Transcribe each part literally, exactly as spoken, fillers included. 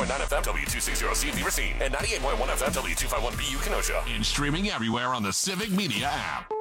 point nine F M, W two sixty C V Racine, and ninety-eight point one F M, W two fifty-one B U Kenosha. And streaming everywhere on the Civic Media app.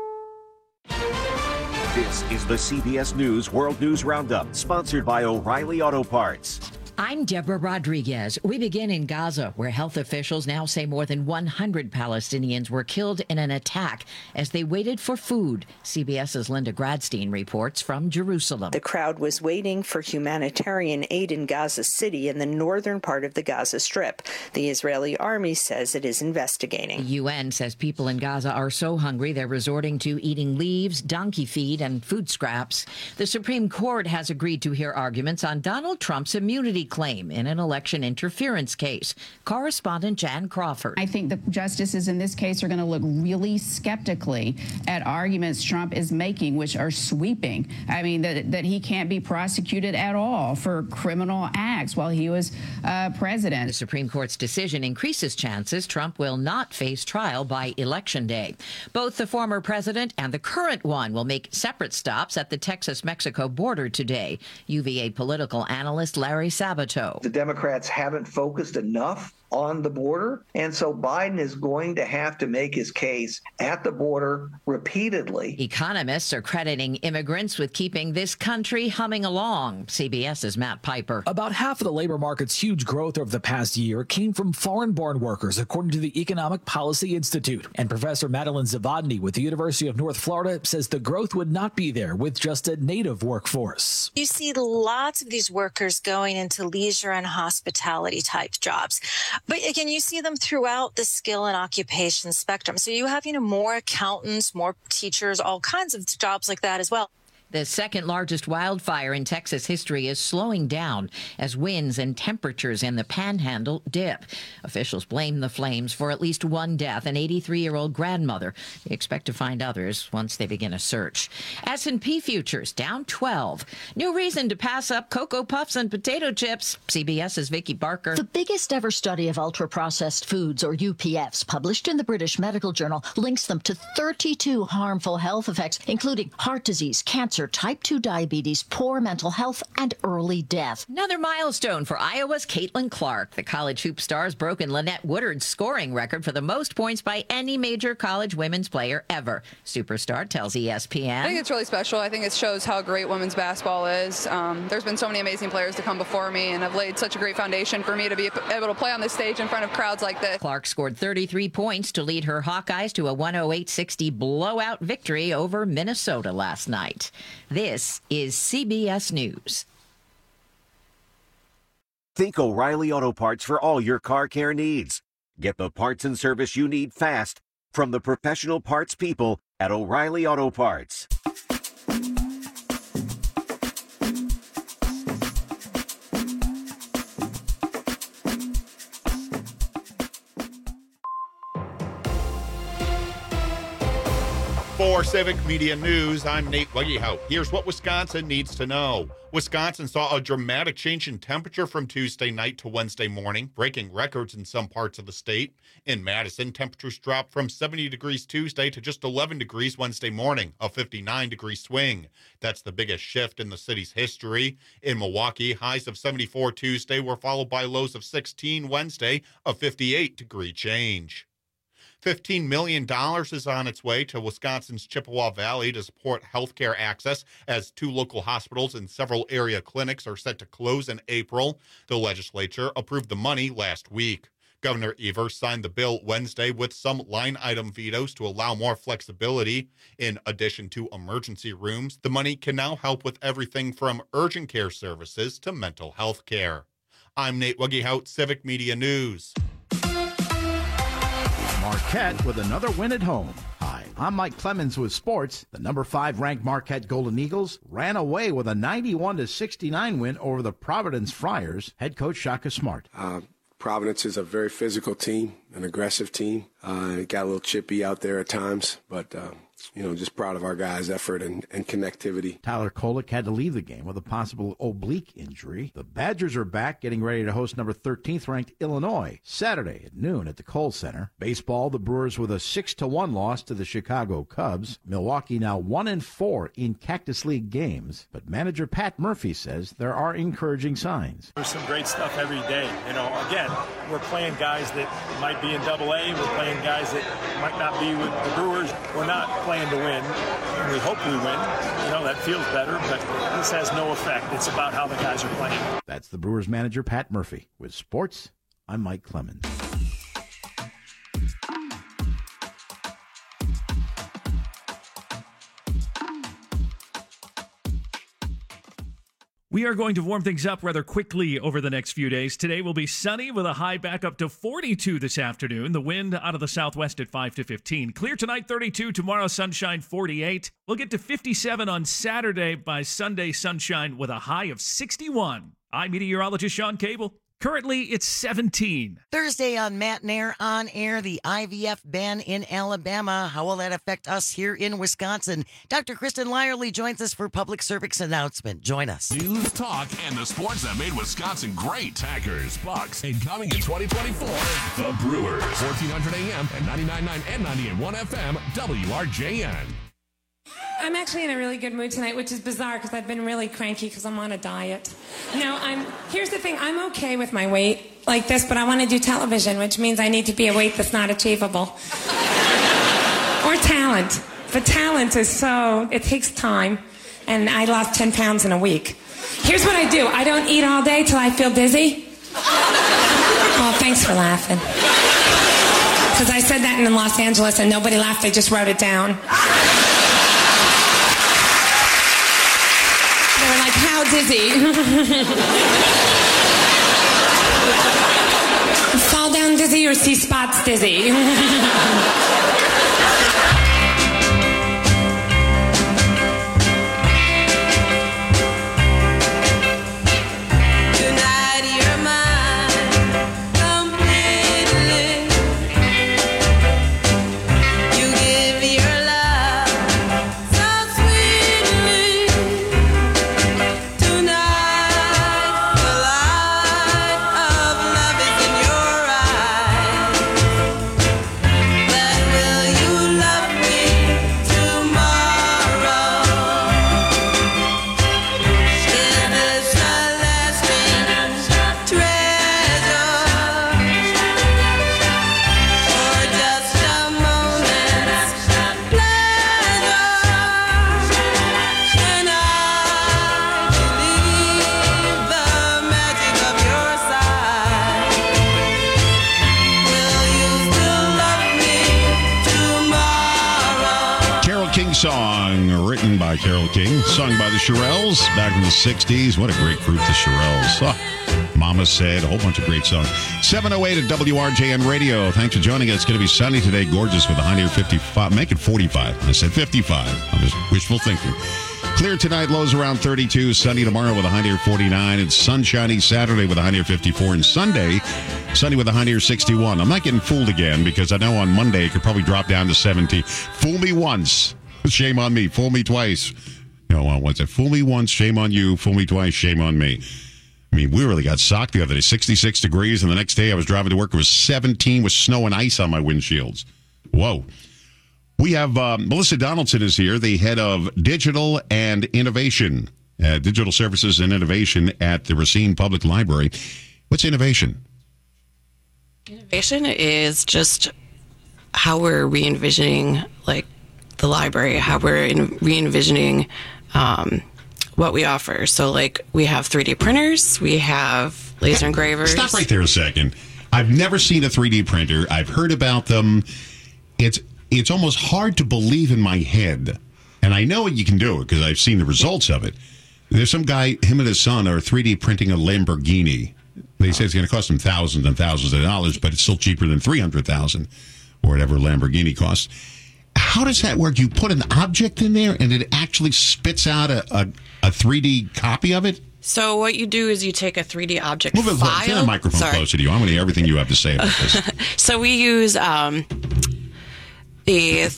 This is the C B S News World News Roundup, sponsored by O'Reilly Auto Parts. I'm Deborah Rodriguez. We begin in Gaza, where health officials now say more than one hundred Palestinians were killed in an attack as they waited for food. CBS's Linda Gradstein reports from Jerusalem. The crowd was waiting for humanitarian aid in Gaza City in the northern part of the Gaza Strip. The Israeli army says it is investigating. The U N says people in Gaza are so hungry they're resorting to eating leaves, donkey feed, and food scraps. The Supreme Court has agreed to hear arguments on Donald Trump's immunity claim in an election interference case. Correspondent Jan Crawford. I think the justices in this case are going to look really skeptically at arguments Trump is making, which are sweeping. I mean, that, that he can't be prosecuted at all for criminal acts while he was uh, president. The Supreme Court's decision increases chances Trump will not face trial by Election Day. Both the former president and the current one will make separate stops at the Texas-Mexico border today. U V A political analyst Larry Sabato. The Democrats haven't focused enough on the border, and so Biden is going to have to make his case at the border repeatedly. Economists are crediting immigrants with keeping this country humming along. CBS's Matt Piper. About half of the labor market's huge growth over the past year came from foreign-born workers, according to the Economic Policy Institute. And Professor Madeline Zavadny with the University of North Florida says the growth would not be there with just a native workforce. You see lots of these workers going into leisure and hospitality type jobs. But again, you see them throughout the skill and occupation spectrum. So you have, you know, more accountants, more teachers, all kinds of jobs like that as well. The second largest wildfire in Texas history is slowing down as winds and temperatures in the Panhandle dip. Officials blame the flames for at least one death, an eighty-three-year-old grandmother. They expect to find others once they begin a search. S and P futures down twelve. New reason to pass up Cocoa Puffs and potato chips. CBS's Vicki Barker. The biggest ever study of ultra-processed foods, or U P Fs, published in the British Medical Journal, links them to thirty-two harmful health effects, including heart disease, cancer, type two diabetes, poor mental health, and early death. Another milestone for Iowa's Caitlin Clark. The college hoop star's broken Lynette Woodard's scoring record for the most points by any major college women's player ever. Superstar tells E S P N. I think it's really special. I think it shows how great women's basketball is. Um, there's been so many amazing players to come before me, and have laid such a great foundation for me to be able to play on this stage in front of crowds like this. Clark scored thirty-three points to lead her Hawkeyes to a one oh eight sixty blowout victory over Minnesota last night. This is C B S News. Think O'Reilly Auto Parts for all your car care needs. Get the parts and service you need fast from the professional parts people at O'Reilly Auto Parts. For Civic Media News, I'm Nate Wuggyhout. Here's what Wisconsin needs to know. Wisconsin saw a dramatic change in temperature from Tuesday night to Wednesday morning, breaking records in some parts of the state. In Madison, temperatures dropped from seventy degrees Tuesday to just eleven degrees Wednesday morning, a fifty-nine degree swing. That's the biggest shift in the city's history. In Milwaukee, highs of seventy-four Tuesday were followed by lows of sixteen Wednesday, a fifty-eight degree change. fifteen million dollars is on its way to Wisconsin's Chippewa Valley to support healthcare access as two local hospitals and several area clinics are set to close in April. The legislature approved the money last week. Governor Evers signed the bill Wednesday with some line item vetoes to allow more flexibility. In addition to emergency rooms, the money can now help with everything from urgent care services to mental health care. I'm Nate Wuggyhout, Civic Media News. Marquette with another win at home. Hi, I'm Mike Clemens with sports. The number five ranked Marquette Golden Eagles ran away with a ninety-one to sixty-nine win over the Providence Friars. Head coach Shaka Smart. Uh, Providence is a very physical team, an aggressive team. Uh, got a little chippy out there at times, but uh, you know, just proud of our guys' effort and, and connectivity. Tyler Kolek had to leave the game with a possible oblique injury. The Badgers are back, getting ready to host number thirteenth ranked Illinois Saturday at noon at the Kohl Center. Baseball, the Brewers with a six to one loss to the Chicago Cubs. Milwaukee now one and four in Cactus League games, but manager Pat Murphy says there are encouraging signs. There's some great stuff every day. You know, again, we're playing guys that might be in Double A. We're playing guys that might not be with the Brewers. We're not playing to win. We hope we win. You know, that feels better, but this has no effect. It's about how the guys are playing. That's the Brewers manager, Pat Murphy. With sports, I'm Mike Clemens. We are going to warm things up rather quickly over the next few days. Today will be sunny with a high back up to forty-two this afternoon. The wind out of the southwest at five to fifteen. Clear tonight, thirty-two. Tomorrow, sunshine, forty-eight. We'll get to fifty-seven on Saturday. By Sunday, sunshine with a high of sixty-one. I'm meteorologist Sean Cable. Currently, it's seventeen. Thursday on Matt Nair on air, the I V F ban in Alabama. How will that affect us here in Wisconsin? Doctor Kristen Lyerly joins us for public service announcement. Join us. News, talk, and the sports that made Wisconsin great. Packers, Bucks, and coming in twenty twenty-four, the Brewers. fourteen hundred A M and ninety-nine point nine and ninety-eight point one F M, W R J N. I'm actually in a really good mood tonight, which is bizarre because I've been really cranky because I'm on a diet. No, I'm. Here's the thing. I'm okay with my weight like this, but I want to do television, which means I need to be a weight that's not achievable. Or talent. But talent is so, it takes time, and I lost ten pounds in a week. Here's what I do. I don't eat all day till I feel dizzy. Oh, thanks for laughing. Because I said that in Los Angeles, and nobody laughed. They just wrote it down. How dizzy. Fall down dizzy or see spots dizzy. Song written by Carole King, sung by the Shirelles back in the sixties. What a great group, the Shirelles. Oh, Mama Said, a whole bunch of great songs. seven oh eight at W R J N Radio. Thanks for joining us. It's going to be sunny today, gorgeous with a high near fifty-five. Make it forty-five. I said fifty-five. I'm just wishful thinking. Clear tonight, lows around thirty-two. Sunny tomorrow with a high near forty-nine. It's sunshiny Saturday with a high near fifty-four. And Sunday, sunny with a high near sixty-one. I'm not getting fooled again because I know on Monday it could probably drop down to seventeen. Fool me once. Shame on me. Fool me twice. No, uh, what's that? Fool me once, shame on you. Fool me twice, shame on me. I mean, we really got socked the other day. sixty-six degrees, and the next day I was driving to work. It was seventeen with snow and ice on my windshields. Whoa. We have um, Melissa Donaldson is here, the head of Digital and Innovation, uh, Digital Services and Innovation at the Racine Public Library. What's innovation? Innovation is just how we're re-envisioning, like, the library, how we're in, re-envisioning um, what we offer. So, like, we have three D printers, we have laser engravers. Stop right there a second. I've never seen a three D printer. I've heard about them. It's it's almost hard to believe in my head. And I know you can do it because I've seen the results of it. There's some guy, him and his son are three D printing a Lamborghini. They say it's going to cost them thousands and thousands of dollars, but it's still cheaper than three hundred thousand dollars or whatever Lamborghini costs. How does that work? You put an object in there and it actually spits out a, a, a three D copy of it? So what you do is you take a three D object Move it file. Close. Get the microphone Sorry. closer to you. I want to hear everything you have to say about this. So we use um, a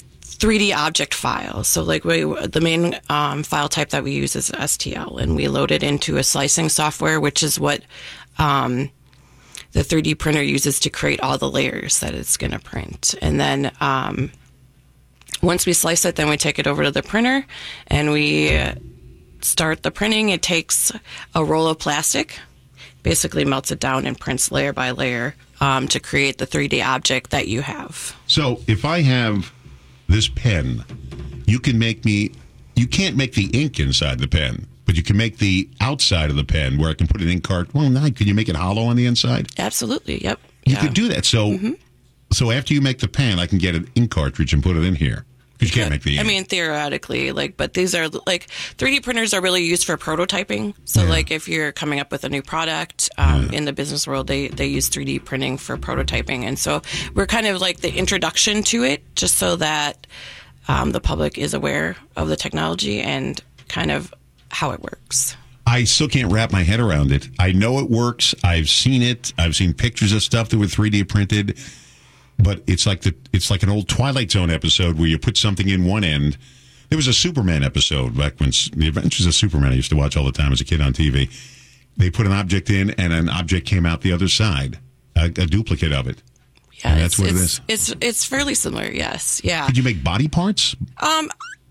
three D object file. So like we, the main um, file type that we use is S T L, and we load it into a slicing software, which is what um, the three D printer uses to create all the layers that it's going to print. And then um, once we slice it, then we take it over to the printer and we start the printing. It takes a roll of plastic, basically melts it down and prints layer by layer um, to create the three D object that you have. So if I have this pen, you can make me, you can't make the ink inside the pen, but you can make the outside of the pen where I can put an ink cart. Well, now, can you make it hollow on the inside? Absolutely, yep. You yeah. could do that. So, mm-hmm. so after you make the pen, I can get an ink cartridge and put it in here. Because you can't make the ink. I mean, theoretically, like, but these are like three D printers are really used for prototyping. So, yeah. like, if you're coming up with a new product um, yeah. in the business world, they they use three D printing for prototyping, and so we're kind of like the introduction to it, just so that um, the public is aware of the technology and kind of how it works. I still can't wrap my head around it. I know it works. I've seen it. I've seen pictures of stuff that were three D printed. But it's like the it's like an old Twilight Zone episode where you put something in one end. There was a Superman episode back when The Adventures of Superman I used to watch all the time as a kid on T V. They put an object in, and an object came out the other side, a, a duplicate of it. Yeah, and that's what it's, it is. It's it's fairly similar. Yes, yeah. Could you make body parts? Um.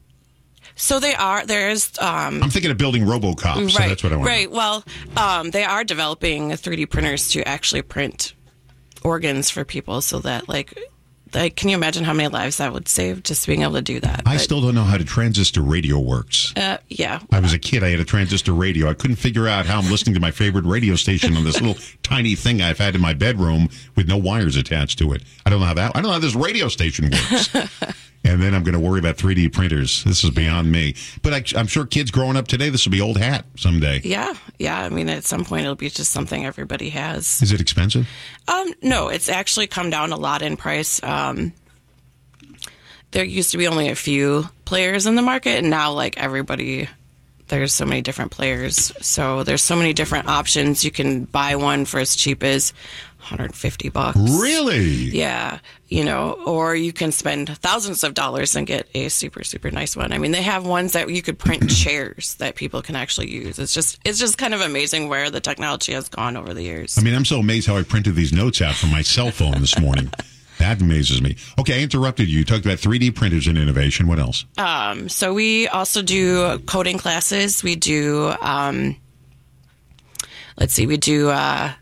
So they are. There's. Um, I'm thinking of building RoboCop. Right. So that's what I want. Right. Well, um, they are developing three D printers to actually print organs for people, so that like, like, can you imagine how many lives that would save just being able to do that? I but, still don't know how the transistor radio works. Uh, yeah. I was a kid. I had a transistor radio. I couldn't figure out how I'm listening to my favorite radio station on this little tiny thing I've had in my bedroom with no wires attached to it. I don't know how that. I don't know how this radio station works. And then I'm going to worry about three D printers. This is beyond me. But I, I'm sure kids growing up today, this will be old hat someday. Yeah, yeah. I mean, at some point, it'll be just something everybody has. Is it expensive? Um, no, it's actually come down a lot in price. Um, there used to be only a few players in the market, and now, like, everybody, there's so many different players. So there's so many different options. You can buy one for as cheap as one hundred fifty bucks. Really? Yeah. You know, or you can spend thousands of dollars and get a super, super nice one. I mean, they have ones that you could print chairs that people can actually use. It's just, it's just kind of amazing where the technology has gone over the years. I mean, I'm so amazed how I printed these notes out from my cell phone this morning. That amazes me. Okay, I interrupted you. You talked about three D printers and innovation. What else? Um, so we also do coding classes. We do, um, let's see, we do, uh,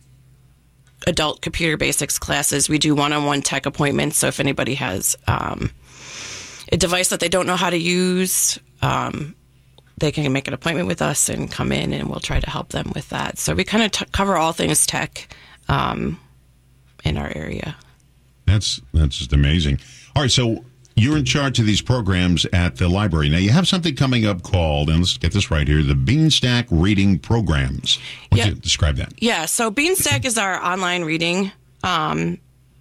adult computer basics classes. We do one-on-one tech appointments. So if anybody has um, a device that they don't know how to use, um, they can make an appointment with us and come in, and we'll try to help them with that. So we kind of t- cover all things tech um, in our area. That's that's just amazing. All right, so you're in charge of these programs at the library. Now, you have something coming up called, and let's get this right here, the Beanstack Reading Programs. Why don't yeah. you describe that? Yeah, so Beanstack is our online reading um,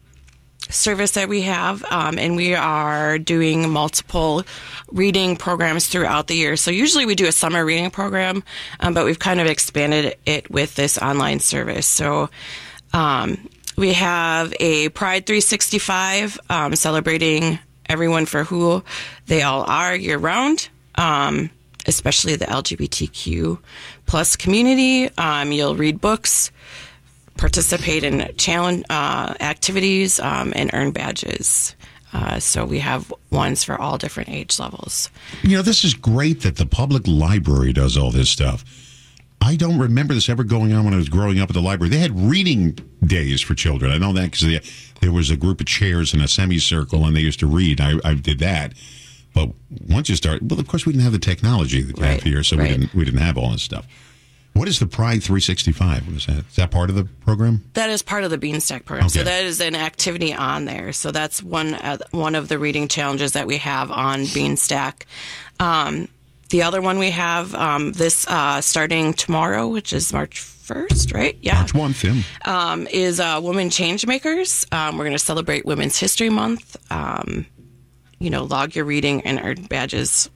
service that we have, um, and we are doing multiple reading programs throughout the year. So usually we do a summer reading program, um, but we've kind of expanded it with this online service. So um, we have a Pride three sixty-five um, celebrating everyone for who they all are year round, um, especially the L G B T Q plus community. Um, you'll read books, participate in challenge uh, activities, um, and earn badges. Uh, so we have ones for all different age levels. You know, this is great that the public library does all this stuff. I don't remember this ever going on when I was growing up at the library. They had reading days for children. I know that because there was a group of chairs in a semicircle, and they used to read. I, I did that. But once you start, well, of course, we didn't have the technology that you right, have here, so right. we didn't we didn't have all this stuff. What is the Pride three sixty-five? What is that? Is that part of the program? That is part of the Beanstack program. Okay. So that is an activity on there. So that's one uh, one of the reading challenges that we have on Beanstack. Um, the other one we have um, this uh, starting tomorrow, which is March first, right? Yeah. March first, yeah. Um, is uh, Women Changemakers. Um, we're going to celebrate Women's History Month. Um, you know, log your reading and earn badges.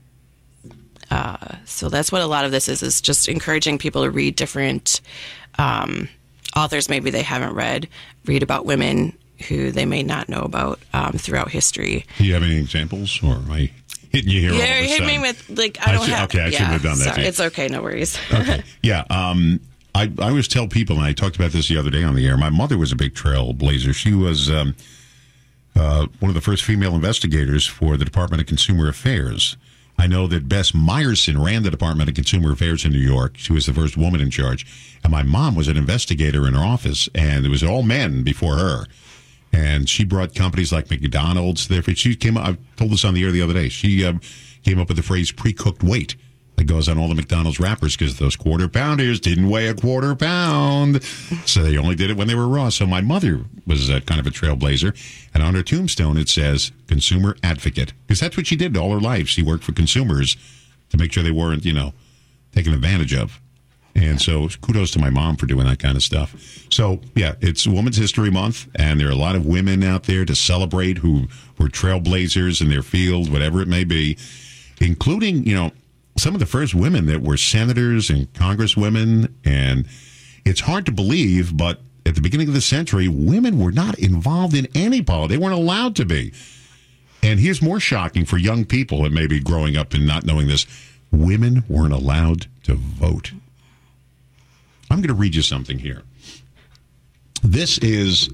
Uh, so that's what a lot of this is, is just encouraging people to read different um, authors maybe they haven't read, read about women who they may not know about um, throughout history. Do you have any examples, or am I hitting you here? Yeah, all of a hit me sudden? with like I I don't should- have. okay, I yeah, shouldn't have done that sorry, to you. It's okay, no worries. Okay. Yeah. Um, I, I always tell people, and I talked about this the other day on the air, my mother was a big trailblazer. She was um, uh, one of the first female investigators for the Department of Consumer Affairs. I know that Bess Meyerson ran the Department of Consumer Affairs in New York. She was the first woman in charge. And my mom was an investigator in her office, and it was all men before her. And she brought companies like McDonald's. There, she came up, I told this on the air the other day. She uh, came up with the phrase pre-cooked weight that goes on all the McDonald's wrappers because those quarter pounders didn't weigh a quarter pound. So they only did it when they were raw. So my mother was uh, kind of a trailblazer. And on her tombstone, it says consumer advocate, because that's what she did all her life. She worked for consumers to make sure they weren't, you know, taken advantage of. And so kudos to my mom for doing that kind of stuff. So, yeah, it's Women's History Month, and there are a lot of women out there to celebrate who were trailblazers in their field, whatever it may be, including, you know, some of the first women that were senators and congresswomen. And it's hard to believe, but at the beginning of the century, women were not involved in any politics. They weren't allowed to be. And here's more shocking for young people that may be growing up and not knowing this. Women weren't allowed to vote. I'm going to read you something here. This is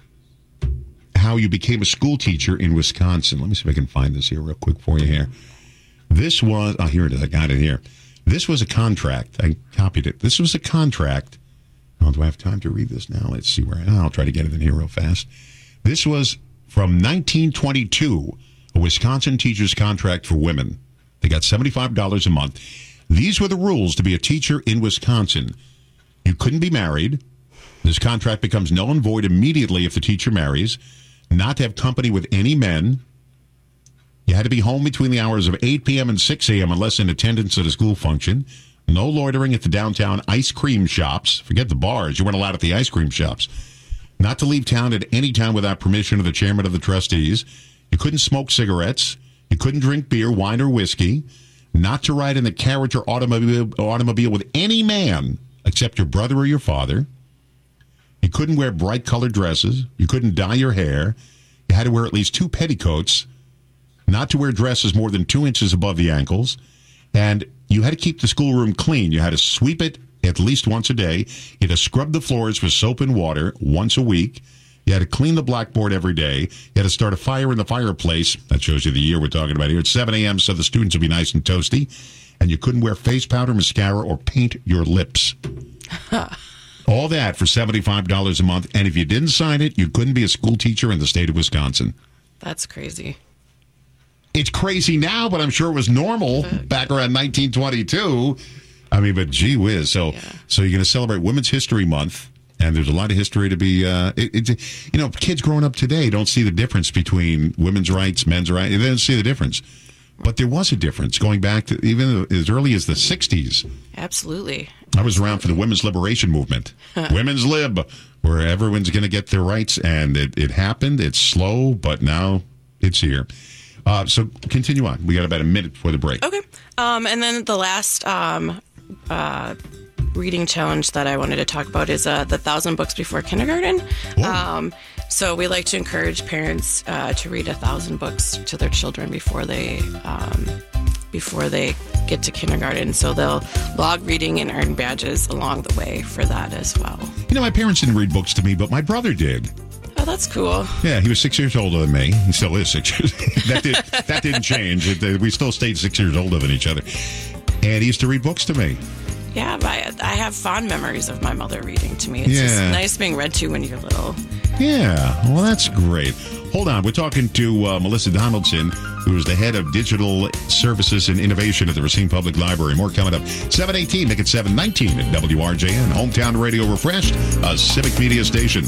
how you became a school teacher in Wisconsin. Let me see if I can find this here real quick for you here. This was, oh, here it is. I got it here. This was a contract. I copied it. This was a contract. Oh, do I have time to read this now? Let's see where I, oh, I'll try to get it in here real fast. This was from nineteen twenty-two, a Wisconsin teacher's contract for women. They got seventy-five dollars a month. These were the rules to be a teacher in Wisconsin. You couldn't be married. This contract becomes null and void immediately if the teacher marries. Not to have company with any men. You had to be home between the hours of eight p.m. and six a.m. unless in attendance at a school function. No loitering at the downtown ice cream shops. Forget the bars. You weren't allowed at the ice cream shops. Not to leave town at any time without permission of the chairman of the trustees. You couldn't smoke cigarettes. You couldn't drink beer, wine, or whiskey. Not to ride in the carriage or automobile, automobile with any man except your brother or your father. You couldn't wear bright-colored dresses. You couldn't dye your hair. You had to wear at least two petticoats. Not to wear dresses more than two inches above the ankles. And you had to keep the schoolroom clean. You had to sweep it at least once a day. You had to scrub the floors with soap and water once a week. You had to clean the blackboard every day. You had to start a fire in the fireplace. That shows you the year we're talking about here. At seven a.m. so the students would be nice and toasty. And you couldn't wear face powder, mascara, or paint your lips. All that for seventy-five dollars a month. And if you didn't sign it, you couldn't be a school teacher in the state of Wisconsin. That's crazy. It's crazy now, but I'm sure it was normal back around nineteen twenty-two. I mean, but gee whiz. So, yeah. so you're going to celebrate Women's History Month, and there's a lot of history to be, uh, it, it, you know, kids growing up today don't see the difference between women's rights, men's rights. They don't see the difference. But there was a difference going back to even as early as the sixties. Absolutely. I was around for the women's liberation movement. Women's Lib, where everyone's going to get their rights, and it, it happened. It's slow, but now it's here. Uh, so continue on. We got about a minute before the break. Okay. Um, and then the last um, uh, reading challenge that I wanted to talk about is uh, the thousand books before kindergarten. Um, so we like to encourage parents uh, to read a thousand books to their children before they um, before they get to kindergarten. So they'll log reading and earn badges along the way for that as well. You know, my parents didn't read books to me, but my brother did. Oh, that's cool. Yeah, he was six years older than me. He still is six years. that, did, that didn't change. It, we still stayed six years older than each other. And he used to read books to me. Yeah, I, I have fond memories of my mother reading to me. It's Yeah. just nice being read to when you're little. Yeah, well, that's great. Hold on. We're talking to uh, Melissa Donaldson, who is the head of digital services and innovation at the Racine Public Library. More coming up. seven eighteen, make it seven nineteen at W R J N. Hometown Radio Refreshed, a civic media station.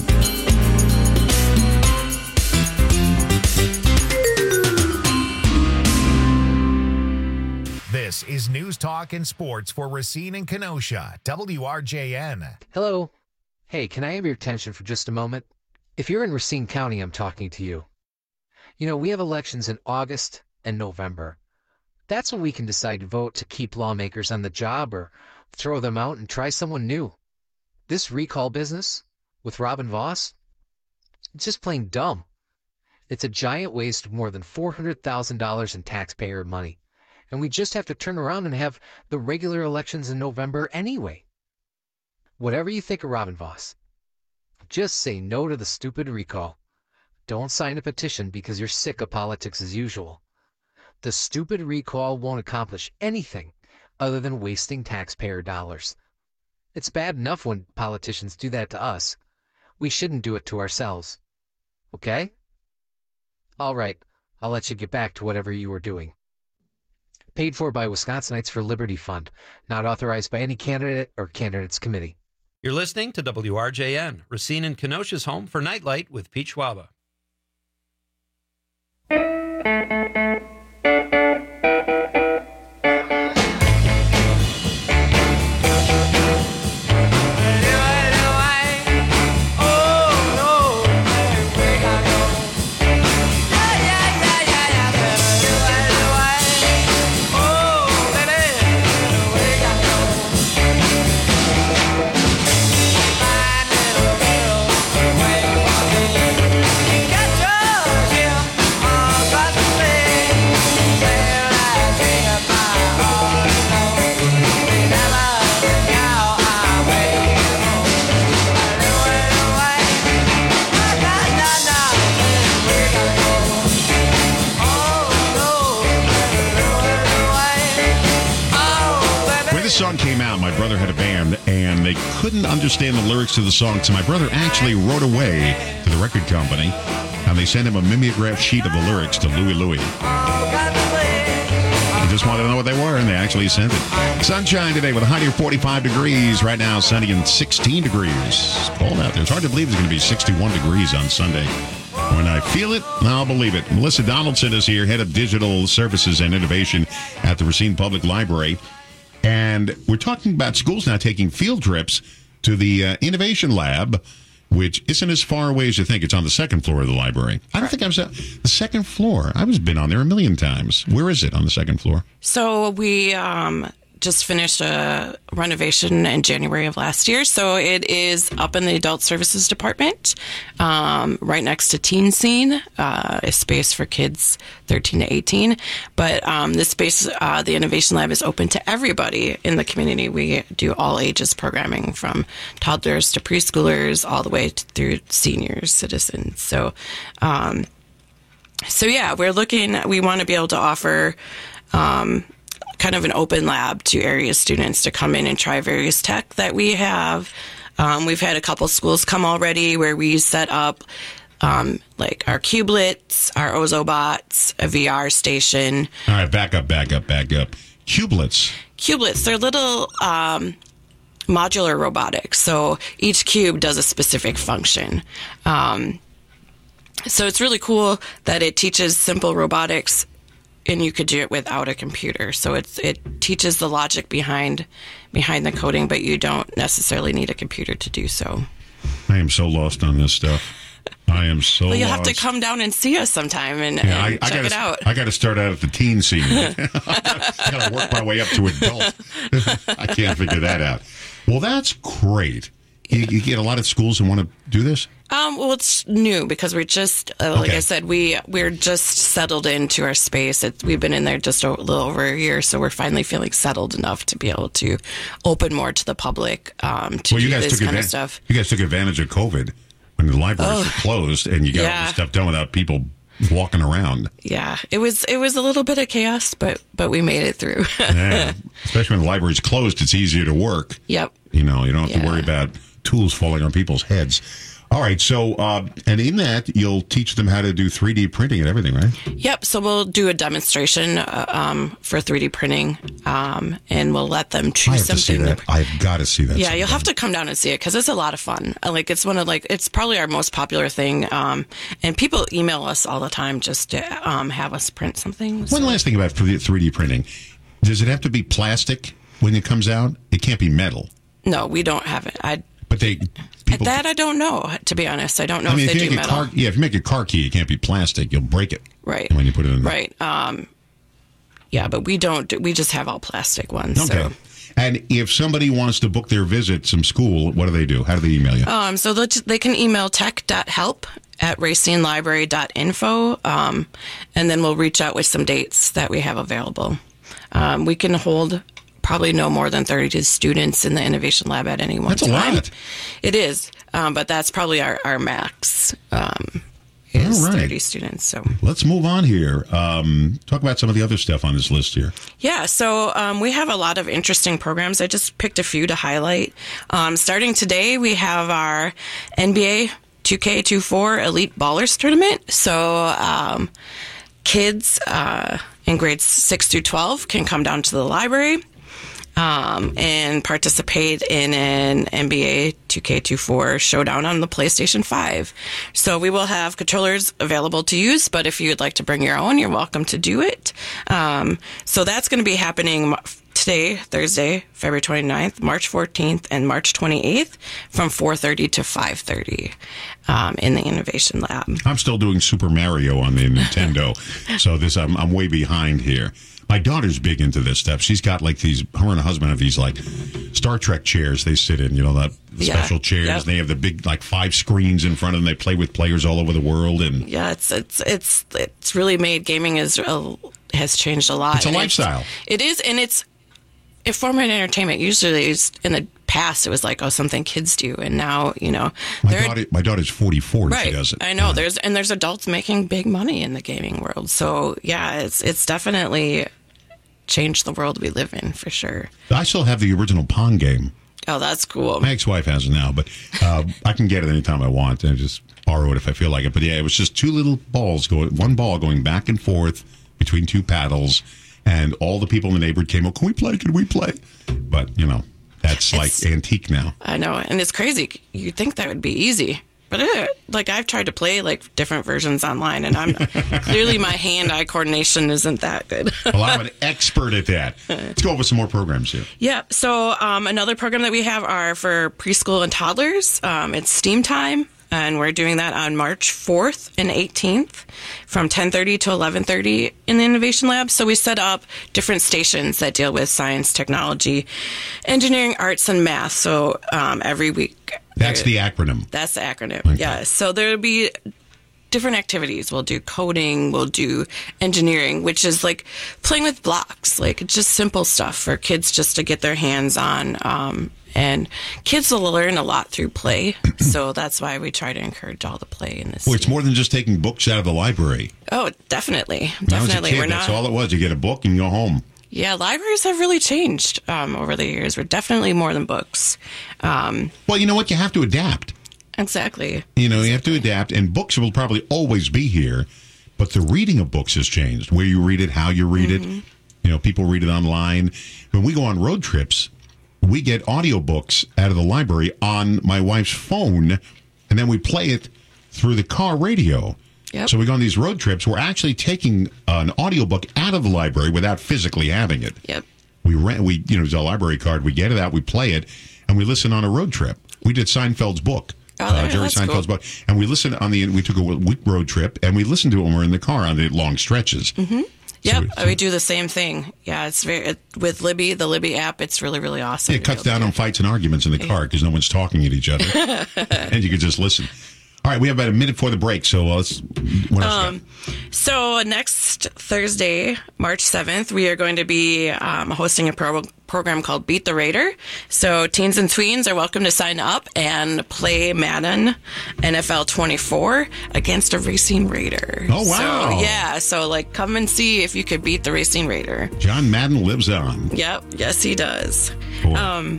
This is News Talk and Sports for Racine and Kenosha, W R J N. Hello. Hey, can I have your attention for just a moment? If you're in Racine County, I'm talking to you. You know, we have elections in August and November. That's when we can decide to vote to keep lawmakers on the job or throw them out and try someone new. This recall business with Robin Voss, It's just plain dumb. It's a giant waste of more than four hundred thousand dollars in taxpayer money. And we just have to turn around and have the regular elections in November anyway. Whatever you think of Robin Vos, just say no to the stupid recall. Don't sign a petition because you're sick of politics as usual. The stupid recall won't accomplish anything other than wasting taxpayer dollars. It's bad enough when politicians do that to us. We shouldn't do it to ourselves. Okay? All right, I'll let you get back to whatever you were doing. Paid for by Wisconsinites for Liberty Fund. Not authorized by any candidate or candidates committee. You're listening to W R J N, Racine and Kenosha's home for Nightlight with Pete Schwaba. Song came out, my brother had a band, and they couldn't understand the lyrics to the song, so my brother actually wrote away to the record company, and they sent him a mimeograph sheet of the lyrics to Louie Louie. He just wanted to know what they were, and they actually sent it. Sunshine today with a high of forty-five degrees. Right now, sunny and sixteen degrees. It's cold out there. It's hard to believe it's going to be sixty-one degrees on Sunday. When I feel it, I'll believe it. Melissa Donaldson is here, head of digital services and innovation at the Racine Public Library. And we're talking about schools now taking field trips to the uh, Innovation Lab, which isn't as far away as you think. It's on the second floor of the library. I don't think I was at the second floor. I was been on there a million times. Where is it on the second floor? So we um, just finished a renovation in January of last year. So it is up in the Adult Services Department, um, right next to Teen Scene, uh, a space for kids thirteen to eighteen. But um, this space, uh, the Innovation Lab, is open to everybody in the community. We do all ages programming, from toddlers to preschoolers, all the way to, through seniors, citizens. So, um, so yeah, we're looking, we want to be able to offer um, kind of an open lab to area students to come in and try various tech that we have. Um, we've had a couple schools come already where we set up um, like our Cublets, our Ozobots, a V R station. All right, back up, back up, back up. Cublets. Cublets, they're little um, modular robotics. So each cube does a specific function. Um, so it's really cool that it teaches simple robotics, and you could do it without a computer. So it's it teaches the logic behind behind the coding, but you don't necessarily need a computer to do so. I am so lost on this stuff. I am so Well, you'll lost. have to come down and see us sometime and, Yeah, I, and I check gotta, it out. I got to start out at the teen scene. I got to work my way up to adult. I can't figure that out. Well, that's great. You, you get a lot of schools that want to do this? Um, well, it's new because we're just, uh, like Okay. I said, we, we're just settled into our space. It, we've been in there just a little over a year, so we're finally feeling settled enough to be able to open more to the public um, to well, you do guys this took kind of advan- stuff. You guys took advantage of COVID when the libraries Oh. were closed, and you got all Yeah. this stuff done without people walking around. Yeah, it was it was a little bit of chaos, but but we made it through. Yeah. Especially when the library's closed, it's easier to work. Yep. You know, you don't have to Yeah. worry about tools falling on people's heads. All right, so, uh, and in that, you'll teach them how to do three D printing and everything, right? Yep. So we'll do a demonstration uh, um, for three D printing, um, and we'll let them I choose have to see something. that. I've got to see that. Yeah, you'll have to come down and see it because it's a lot of fun. Uh, Like it's one of like it's probably our most popular thing, um, and people email us all the time just to um, have us print something. One last thing about three D printing. Does it have to be plastic when it comes out? It can't be metal. No, we don't have it. I But they people. that I don't know. To be honest, I don't know I mean, if if they you do make a metal. car, yeah, if you make a car key, it can't be plastic. You'll break it. Right. When you put it in. Right. Um, yeah, but we don't. do- We just have all plastic ones. Okay. So. And if somebody wants to book their visit some school, what do they do? How do they email you? Um, so they they can email tech dot help at racine library dot info, um, and then we'll reach out with some dates that we have available. Um, we can hold probably no more than thirty students in the Innovation Lab at any one That's time. a lot. It is, um, but that's probably our, our max. Um, is All right. thirty students. So let's move on here. Um, talk about some of the other stuff on this list here. yeah, so um, we have a lot of interesting programs. I just picked a few to highlight. Um, starting today, we have our N B A two K twenty-four Elite Ballers Tournament. So um, kids uh, in grades six through twelve can come down to the library Um, and participate in an N B A two K twenty-four showdown on the PlayStation five. So we will have controllers available to use, but if you'd like to bring your own, you're welcome to do it. Um, so that's going to be happening today, Thursday, February twenty-ninth, March fourteenth, and March twenty-eighth from four thirty to five thirty um, in the Innovation Lab. I'm still doing Super Mario on the Nintendo, so this I'm, I'm way behind here. My daughter's big into this stuff. She's got like these, her and her husband have these like Star Trek chairs they sit in, you know, that the Yeah, special chairs. yep. They have the big like five screens in front of them. They play with players all over the world. And Yeah, it's it's it's it's really made gaming is uh, has changed a lot. It's a And lifestyle. It is, and it's a form of entertainment. Usually, it's, in the past, it was like, oh, something kids do, and now you know, my there- daughter, my daughter's forty-four and right. she does it. I know there's and there's adults making big money in the gaming world. So yeah, it's it's definitely changed the world we live in for sure. I still have the original Pong game. Oh, that's cool. My ex-wife has it now, but uh, I can get it anytime I want and just borrow it if I feel like it. But yeah, it was just two little balls going, one ball going back and forth between two paddles, and all the people in the neighborhood came, oh, can we play? Can we play? But, you know, that's like antique now. I know, and it's crazy. You'd think that would be easy. But it, like I've tried to play like different versions online, and I'm clearly my hand-eye coordination isn't that good. Well, I'm an expert at that. Let's go over some more programs here. Yeah. So um, another program that we have are for preschool and toddlers. Um, it's STEAM Time, and we're doing that on March fourth and eighteenth from ten thirty to eleven thirty in the Innovation Lab. So we set up different stations that deal with science, technology, engineering, arts, and math. So um, every week. That's the acronym. That's the acronym, Okay. yeah. So there'll be different activities. We'll do coding, we'll do engineering, which is like playing with blocks, like just simple stuff for kids just to get their hands on. Um, and kids will learn a lot through play. So that's why we try to encourage all the play in this. Well, it's more than just taking books out of the library. Oh, definitely. When I was a Definitely. kid, We're that's not. all it was. You get a book and you go home. Yeah, libraries have really changed um, over the years. We're definitely more than books. Um, Well, you know what? You have to adapt. exactly. You know, you have to adapt, and books will probably always be here, but the reading of books has changed. Where you read it, how you read it. You know, people read it online. When we go on road trips, we get audiobooks out of the library on my wife's phone, and then we play it through the car radio. Yep. So we go on these road trips. We're actually taking an audiobook out of the library without physically having it. Yep. We rent, we, you know, it's a library card. We get it out, we play it, and we listen on a road trip. We did Seinfeld's book. Oh, there, uh, Jerry that's Seinfeld's cool. book. And we listened on the, we took a week road trip, and we listened to it when we were in the car on the long stretches. Mm-hmm. Yep, So- we do the same thing. Yeah, it's very it, with Libby, the Libby app. It's really, really awesome. It cuts down on fights and arguments in the car because no one's talking at each other, and you can just listen. All right, we have about a minute for the break, so let's. What else? Um, so next Thursday, March seventh, we are going to be um, hosting a pro- program called Beat the Raider. So teens and tweens are welcome to sign up and play Madden N F L twenty-four against a Racing Raider. Oh, wow. So, yeah, so like come and see if you could beat the Racing Raider. John Madden lives on. Yep, yes he does. Cool. Um,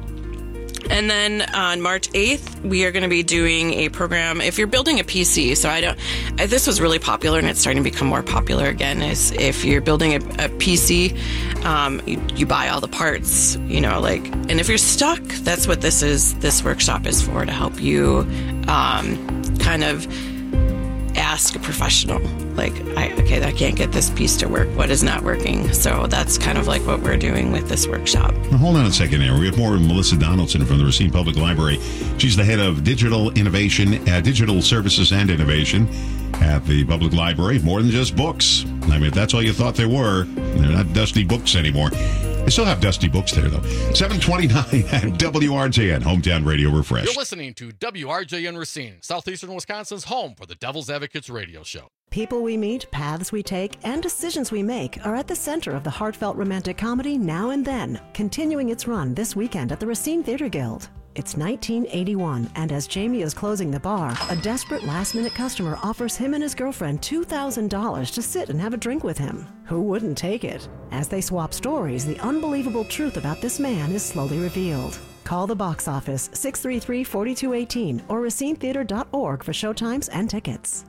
and then on March eighth, we are going to be doing a program. If you're building a P C, so I don't, I, this was really popular and it's starting to become more popular again, is if you're building a, a P C, um, you, you buy all the parts, you know, like, and if you're stuck, that's what this is, this workshop is for, to help you um, kind of ask a professional, like, I, okay, I can't get this piece to work. What is not working? So that's kind of like what we're doing with this workshop. Now, hold on a second there. We have more with Melissa Donaldson from the Racine Public Library. She's the head of digital innovation, uh, digital services and innovation at the public library. More than just books. I mean, if that's all you thought they were, they're not dusty books anymore. They still have dusty books there, though. seven twenty-nine at W R J N, Hometown Radio Refresh. You're listening to W R J N Racine, Southeastern Wisconsin's home for the Devil's Advocates radio show. People we meet, paths we take, and decisions we make are at the center of the heartfelt romantic comedy Now and Then, continuing its run this weekend at the Racine Theater Guild. It's nineteen eighty-one, and as Jamie is closing the bar, a desperate last-minute customer offers him and his girlfriend two thousand dollars to sit and have a drink with him. Who wouldn't take it? As they swap stories, the unbelievable truth about this man is slowly revealed. Call the box office, six three three, four two one eight, or racine theater dot org for showtimes and tickets.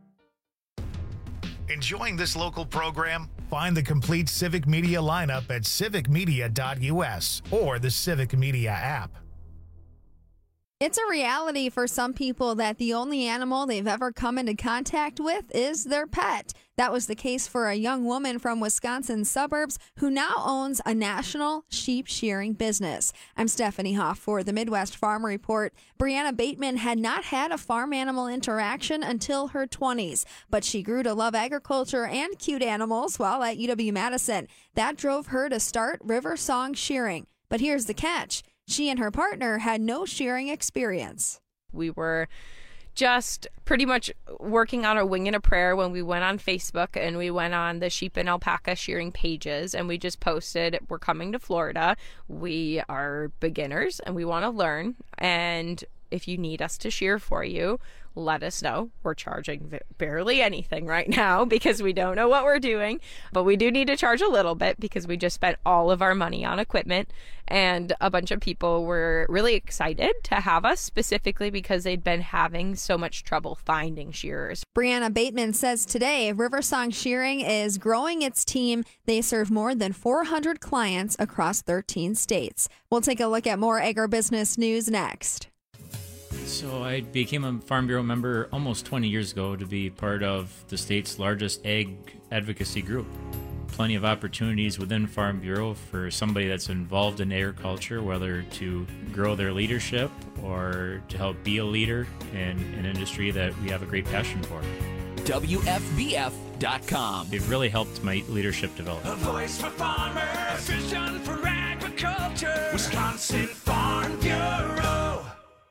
Enjoying this local program? Find the complete Civic Media lineup at civic media dot U S or the Civic Media app. It's a reality for some people that the only animal they've ever come into contact with is their pet. That was the case for a young woman from Wisconsin's suburbs who now owns a national sheep shearing business. I'm Stephanie Hoff for the Midwest Farm Report. Brianna Bateman had not had a farm animal interaction until her twenties, but she grew to love agriculture and cute animals while at U W-Madison. That drove her to start River Song Shearing. But here's the catch. She and her partner had no shearing experience. We were just pretty much working on a wing and a prayer when we went on Facebook and we went on the sheep and alpaca shearing pages and we just posted, we're coming to Florida. We are beginners and we want to learn. And if you need us to shear for you, let us know. We're charging barely anything right now because we don't know what we're doing, but we do need to charge a little bit because we just spent all of our money on equipment, and a bunch of people were really excited to have us specifically because they'd been having so much trouble finding shearers. Brianna Bateman says today River Song Shearing is growing its team. They serve more than four hundred clients across thirteen states. We'll take a look at more agribusiness news next. So I became a Farm Bureau member almost twenty years ago to be part of the state's largest ag advocacy group. Plenty of opportunities within Farm Bureau for somebody that's involved in agriculture, whether to grow their leadership or to help be a leader in an industry that we have a great passion for. W F B F dot com. They've really helped my leadership develop. A voice for farmers, vision for agriculture, Wisconsin Farm Bureau.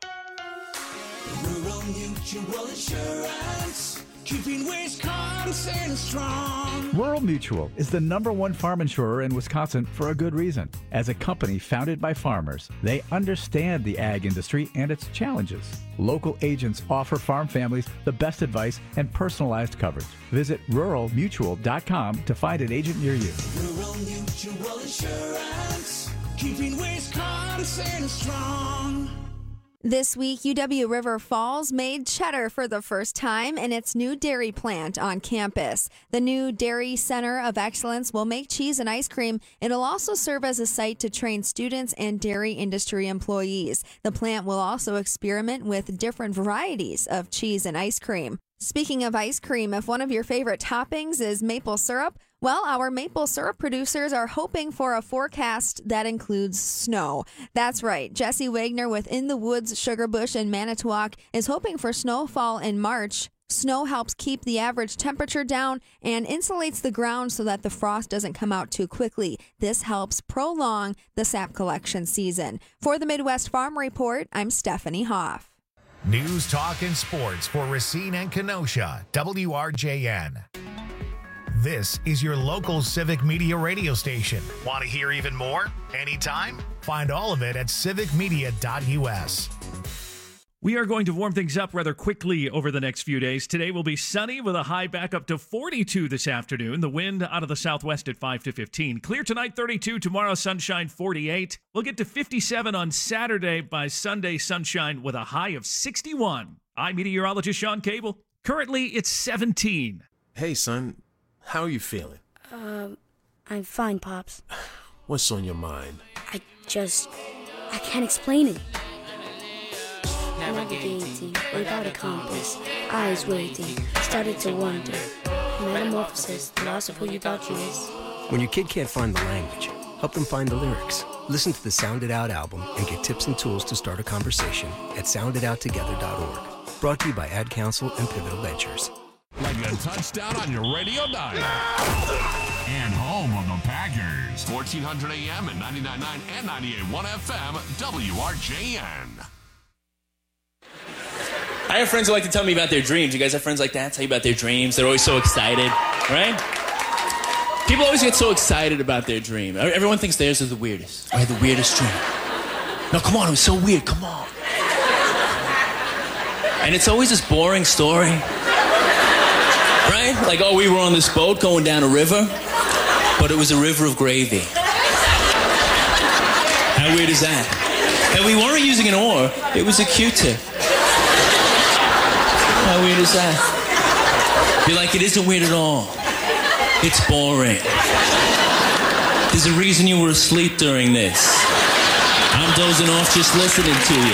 Rural Mutual Insurance, keeping Wisconsin strong. Rural Mutual is the number one farm insurer in Wisconsin for a good reason. As a company founded by farmers, they understand the ag industry and its challenges. Local agents offer farm families the best advice and personalized coverage. Visit rural mutual dot com to find an agent near you. Rural Mutual Insurance, keeping Wisconsin strong. This week, U W River Falls made cheddar for the first time in its new dairy plant on campus. The new Dairy Center of Excellence will make cheese and ice cream. It'll also serve as a site to train students and dairy industry employees. The plant will also experiment with different varieties of cheese and ice cream. Speaking of ice cream, if one of your favorite toppings is maple syrup, well, our maple syrup producers are hoping for a forecast that includes snow. That's right. Jesse Wagner with In the Woods Sugar Bush in Manitowoc is hoping for snowfall in March. Snow helps keep the average temperature down and insulates the ground so that the frost doesn't come out too quickly. This helps prolong the sap collection season. For the Midwest Farm Report, I'm Stephanie Hoff. News, talk, and sports for Racine and Kenosha, W R J N. This is your local Civic Media radio station. Want to hear even more? Anytime? Find all of it at civic media dot U S. We are going to warm things up rather quickly over the next few days. Today will be sunny with a high back up to forty-two this afternoon. The wind out of the southwest at five to fifteen. Clear tonight, thirty-two. Tomorrow, sunshine, forty-eight. We'll get to fifty-seven on Saturday. By Sunday, sunshine with a high of sixty-one. I'm meteorologist Sean Cable. Currently, it's seventeen. Hey, son. How are you feeling? Um, I'm fine, Pops. What's on your mind? I just... I can't explain it. Navigating without a compass, eyes waiting, started to wonder. Metamorphosis, the loss of who you thought you was. When your kid can't find the language, help them find the lyrics. Listen to the Sound It Out album and get tips and tools to start a conversation at sound it out together dot org. Brought to you by Ad Council and Pivotal Ventures. Like a touchdown on your radio dial. And home of the Packers. fourteen hundred A M and ninety-nine point nine and ninety-eight point one F M, W R J N. I have friends who like to tell me about their dreams. You guys have friends like that? Tell you about their dreams. They're always so excited, right? People always get so excited about their dream. Everyone thinks theirs is the weirdest. I had the weirdest dream. No, come on, it was so weird. Come on. And it's always this boring story. Right? Like, oh, we were on this boat going down a river, but it was a river of gravy. How weird is that? And we weren't using an oar. It was a Q-tip. How weird is that? You're like, it isn't weird at all. It's boring. There's a reason you were asleep during this. I'm dozing off just listening to you.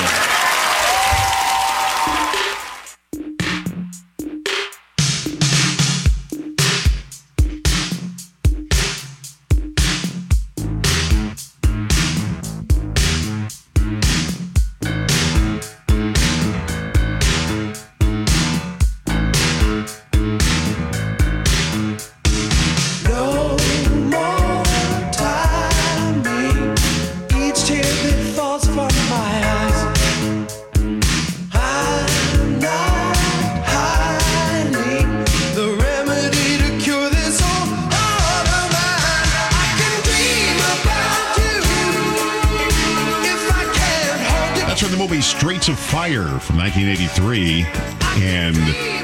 Streets of Fire from nineteen eighty-three, and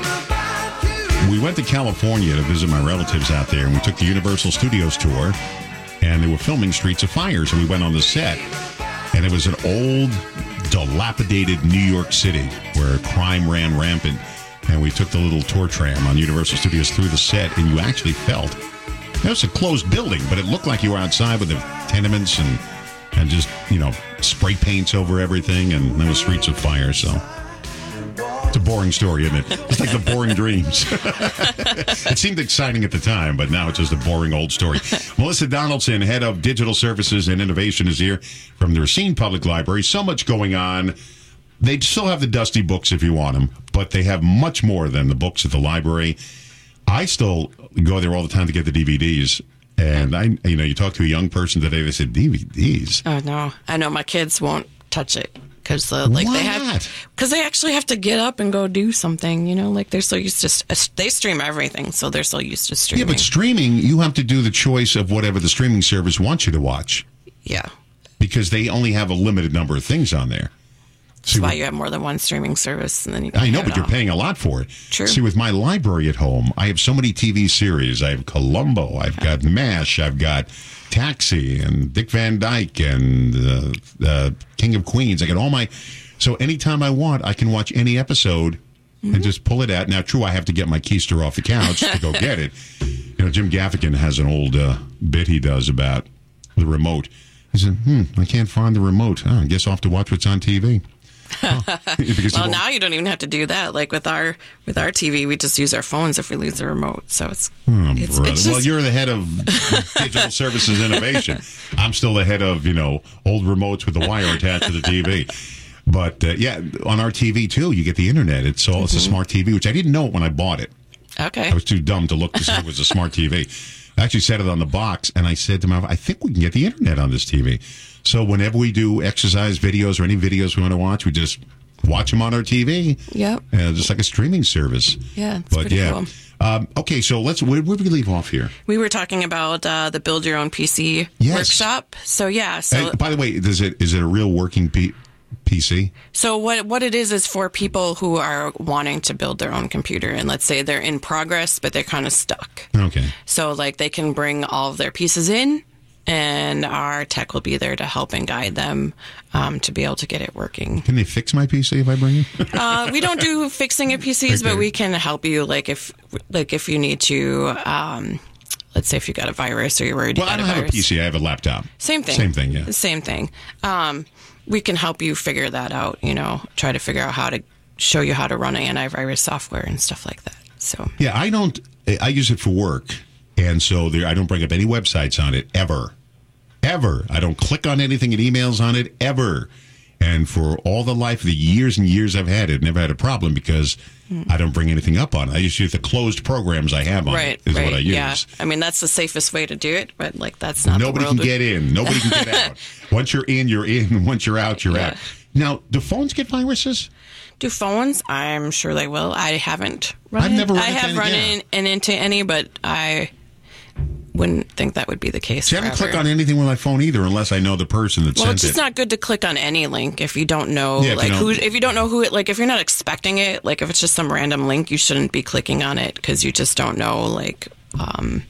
we went to California to visit my relatives out there, and we took the Universal Studios tour, and they were filming Streets of Fire, so we went on the set, and it was an old, dilapidated New York City where crime ran rampant, and we took the little tour tram on Universal Studios through the set, and you actually felt, it was a closed building, but it looked like you were outside with the tenements and and just, you know, spray paints over everything, and then the Streets of Fire, so it's a boring story, isn't it? It's like the boring dreams. It seemed exciting at the time, but now it's just a boring old story. Melissa Donaldson, head of digital services and innovation, is here from the Racine Public Library. So much going on. They still have the dusty books if you want them, but they have much more than the books at the library. I still go there all the time to get the D V Ds. And I, you know, you talk to a young person today, they said D V Ds. Oh no, I know my kids won't touch it because uh, like Why they have because they actually have to get up and go do something. You know, like they're so used to uh, they stream everything, so they're so used to streaming. Yeah, but streaming, you have to do the choice of whatever the streaming service wants you to watch. Yeah, because they only have a limited number of things on there. That's why you have more than one streaming service, and then you I know, but you're paying a lot for it. True. See, with my library at home, I have so many T V series. I have Columbo, I've got MASH, I've got Taxi, and Dick Van Dyke, and uh, uh, King of Queens. I got all my... So anytime I want, I can watch any episode mm-hmm. and just pull it out. Now, true, I have to get my keister off the couch to go get it. You know, Jim Gaffigan has an old uh, bit he does about the remote. He said, hmm, I can't find the remote. Oh, I guess I'll have to watch what's on T V. Oh. Well, now you don't even have to do that. Like with our with our T V, we just use our phones if we lose the remote. So it's, oh, it's, brother. it's just... Well, you're the head of digital services innovation. I'm still the head of, you know, old remotes with the wire attached to the T V. But uh, yeah, on our T V too, you get the internet. It's all mm-hmm. it's a smart T V, which I didn't know it when I bought it. Okay, I was too dumb to look to see it was a smart T V. I actually said it on the box, and I said to my wife, I think we can get the internet on this T V. So whenever we do exercise videos or any videos we want to watch, we just watch them on our T V. Yep. Uh, just like a streaming service. Yeah, it's but pretty yeah. cool. Um, okay, so let's, where did we leave off here? We were talking about uh, the Build Your Own P C yes. workshop. So yeah. So and by the way, is it is it a real working P- PC? So what what it is is for people who are wanting to build their own computer, and let's say they're in progress, but they're kind of stuck. Okay. So like they can bring all of their pieces in, and our tech will be there to help and guide them um, to be able to get it working. Can they fix my P C if I bring it? uh, we don't do fixing of P Cs, okay. but we can help you. Like if like if you need to. Um, Let's say if you got a virus or you're worried well, you got a virus. Well, I don't have a P C. I have a laptop. Same thing. Same thing, yeah. Same thing. Um, we can help you figure that out, you know, try to figure out how to show you how to run antivirus software and stuff like that. So yeah, I don't, I use it for work. And so there, I don't bring up any websites on it, ever. Ever. I don't click on anything in emails on it, ever. And for all the life, the years and years I've had it, never had a problem because I don't bring anything up on it. I just use the closed programs I have on Right, it is right, what I use. yeah. I mean, that's the safest way to do it, but like that's not Nobody the world can get in. Nobody can get out. Once you're in, you're in. Once you're out, you're Yeah. out. Now, do phones get viruses? Do phones? I'm sure they will. I haven't run I've in- never run I into have any, run yeah. in, in into any, but I wouldn't think that would be the case. See, I haven't forever. clicked on anything with my phone either unless I know the person that Well, sent it's just it. not good to click on any link if you don't know, Yeah, if you like don't- who. If you don't know who it, like if you're not expecting it, like if it's just some random link, you shouldn't be clicking on it because you just don't know, like, um,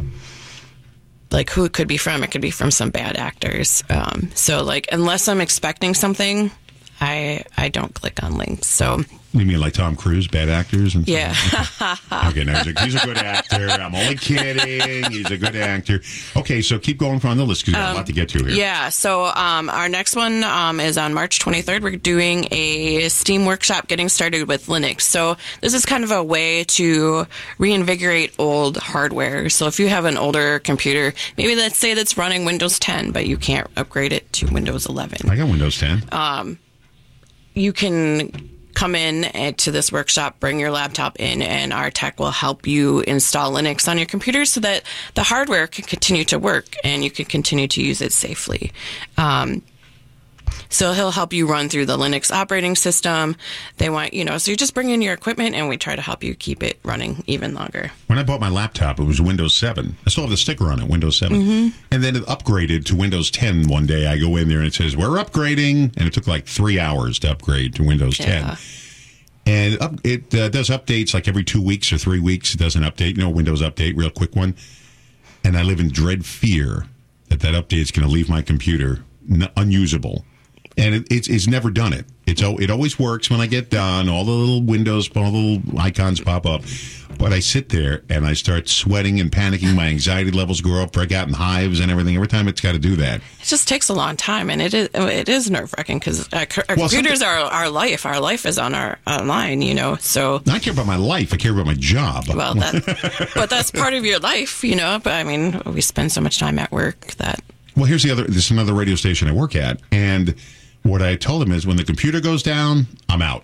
like who it could be from. It could be from some bad actors. Um, so, like, unless I'm expecting something, I I don't click on links. So. You mean like Tom Cruise, bad actors? And Yeah. Okay, now he's a, he's a good actor. I'm only kidding. He's a good actor. Okay, so keep going on the list because we got a lot to get to here. Yeah, so um, our next one um, is on March twenty-third. We're doing a Steam workshop getting started with Linux. So this is kind of a way to reinvigorate old hardware. So if you have an older computer, maybe let's say that's running Windows ten, but you can't upgrade it to Windows eleven. I got Windows ten. Um, you can come in and to this workshop, bring your laptop in, and our tech will help you install Linux on your computer so that the hardware can continue to work and you can continue to use it safely. Um, so he'll help you run through the Linux operating system. They want, you know, so you just bring in your equipment and we try to help you keep it running even longer. When I bought my laptop, it was Windows seven. I still have the sticker on it, Windows seven. Mm-hmm. And then it upgraded to Windows ten one day. I go in there and it says, we're upgrading. And it took like three hours to upgrade to Windows ten. Yeah. And it, up, it uh, does updates like every two weeks or three weeks. It does an update, you know, Windows update, real quick one. And I live in dread fear that that update is going to leave my computer n- unusable. And it, it's, it's never done it. It's oh, it always works when I get done. All the little windows, all the little icons pop up. But I sit there and I start sweating and panicking. My anxiety levels go up, break out in hives and everything. Every time it's got to do that. It just takes a long time, and it is it is nerve wracking because our, our Well, computers something- are our life. Our life is on our online, you know. So I care about my life. I care about my job. well, that, but that's part of your life, you know. But I mean, we spend so much time at work that Well, here's the other. This is another radio station I work at, and what I told him is when the computer goes down, I'm out.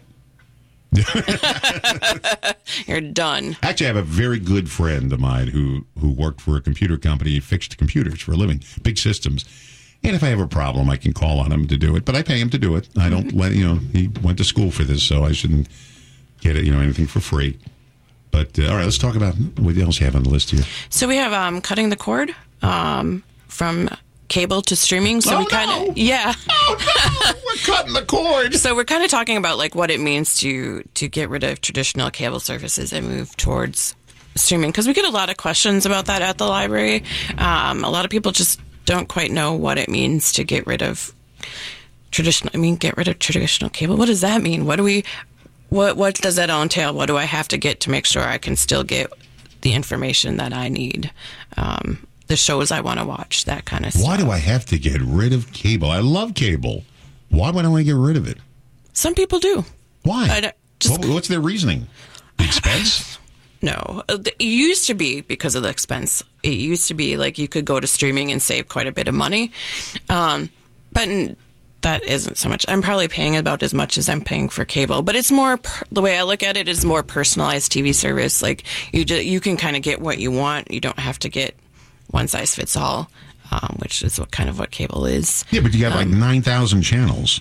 you're done. Actually, I have a very good friend of mine who who worked for a computer company, fixed computers for a living, big systems. And if I have a problem, I can call on him to do it. But I pay him to do it. I don't let you know. He went to school for this, so I shouldn't get it. You know, anything for free. But uh, all right, let's talk about what else you have on the list here. So we have um, cutting the cord um, from cable to streaming. So Oh, we kind of no. yeah. Oh no, we're cutting the cord. So we're kind of talking about like what it means to to get rid of traditional cable services and move towards streaming because we get a lot of questions about that at the library. Um, a lot of people just don't quite know what it means to get rid of traditional. I mean, get rid of traditional cable. What does that mean? What do we? What what does that entail? What do I have to get to make sure I can still get the information that I need? Um, the shows I want to watch, that kind of stuff. Why do I have to get rid of cable? I love cable. Why would I want to get rid of it? Some people do. Why? I don't- just- What- what's their reasoning? The expense? No, it used to be because of the expense. It used to be like you could go to streaming and save quite a bit of money, um, but n- that isn't so much. I'm probably paying about as much as I'm paying for cable, but it's more. Per- the way I look at it is more personalized T V service. Like you, ju- you can kind of get what you want. You don't have to get one size fits all, um, which is what kind of what cable is. Yeah, but you got like Um, nine thousand channels.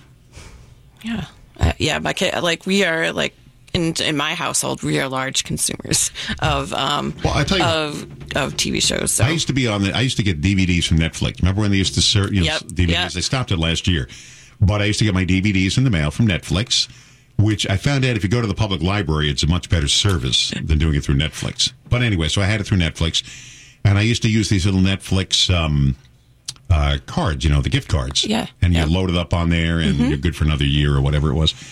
Yeah, uh, yeah. My kid, like we are like. In, in my household, we are large consumers of um, Well, I tell you- of of T V shows. So I used to be on the. I used to get D V Ds from Netflix. Remember when they used to serve you know, Yep, D V Ds? yeah. They stopped it last year, but I used to get my D V Ds in the mail from Netflix, which I found out if you go to the public library, it's a much better service than doing it through Netflix. But anyway, so I had it through Netflix, and I used to use these little Netflix um, uh, cards, you know, the gift cards. Yeah, and you yep. load it up on there, and Mhm. you're good for another year or whatever it was.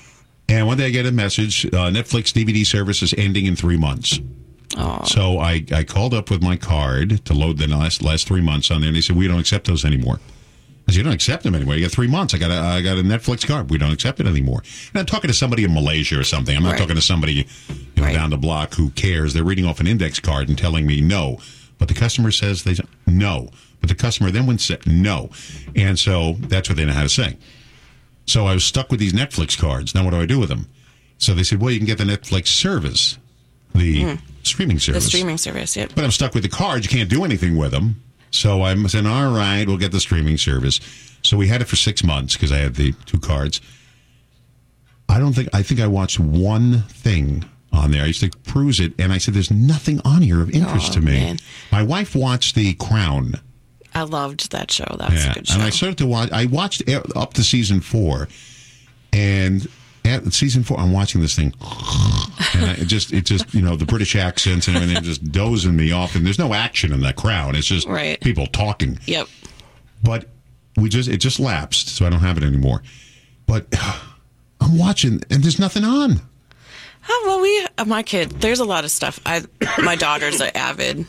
And one day I get a message: uh, Netflix D V D service is ending in three months. Aw. So I, I called up with my card to load the last last three months on there, and they said we don't accept those anymore. I said you don't accept them anymore. You got three months. I got a I got a Netflix card. We don't accept it anymore. And I'm talking to somebody in Malaysia or something. I'm not Right. talking to somebody you know, Right. down the block who cares. They're reading off an index card and telling me no, but the customer says they no, but the customer then went say no, and so that's what they know how to say. So I was stuck with these Netflix cards. Now what do I do with them? So they said, well, you can get the Netflix service, the Mm. streaming service. The streaming service, yep. But I'm stuck with the cards. You can't do anything with them. So I'm saying, all right, we'll get the streaming service. So we had it for six months because I had the two cards. I don't think, I think I watched one thing on there. I used to peruse it, and I said, there's nothing on here of interest Oh, to me. man. My wife watched The Crown. I loved that show. That was Yeah, a good show. and I started to watch, I watched e- up to season four, and at season four, I'm watching this thing, and I, it just, it just, you know, the British accents and everything just dozing me off, and there's no action in that Crown. It's just Right. people talking. Yep. But we just, it just lapsed, so I don't have it anymore. But I'm watching, and there's nothing on. Oh, well, we, uh, my kid, there's a lot of stuff. I, my daughter's an avid,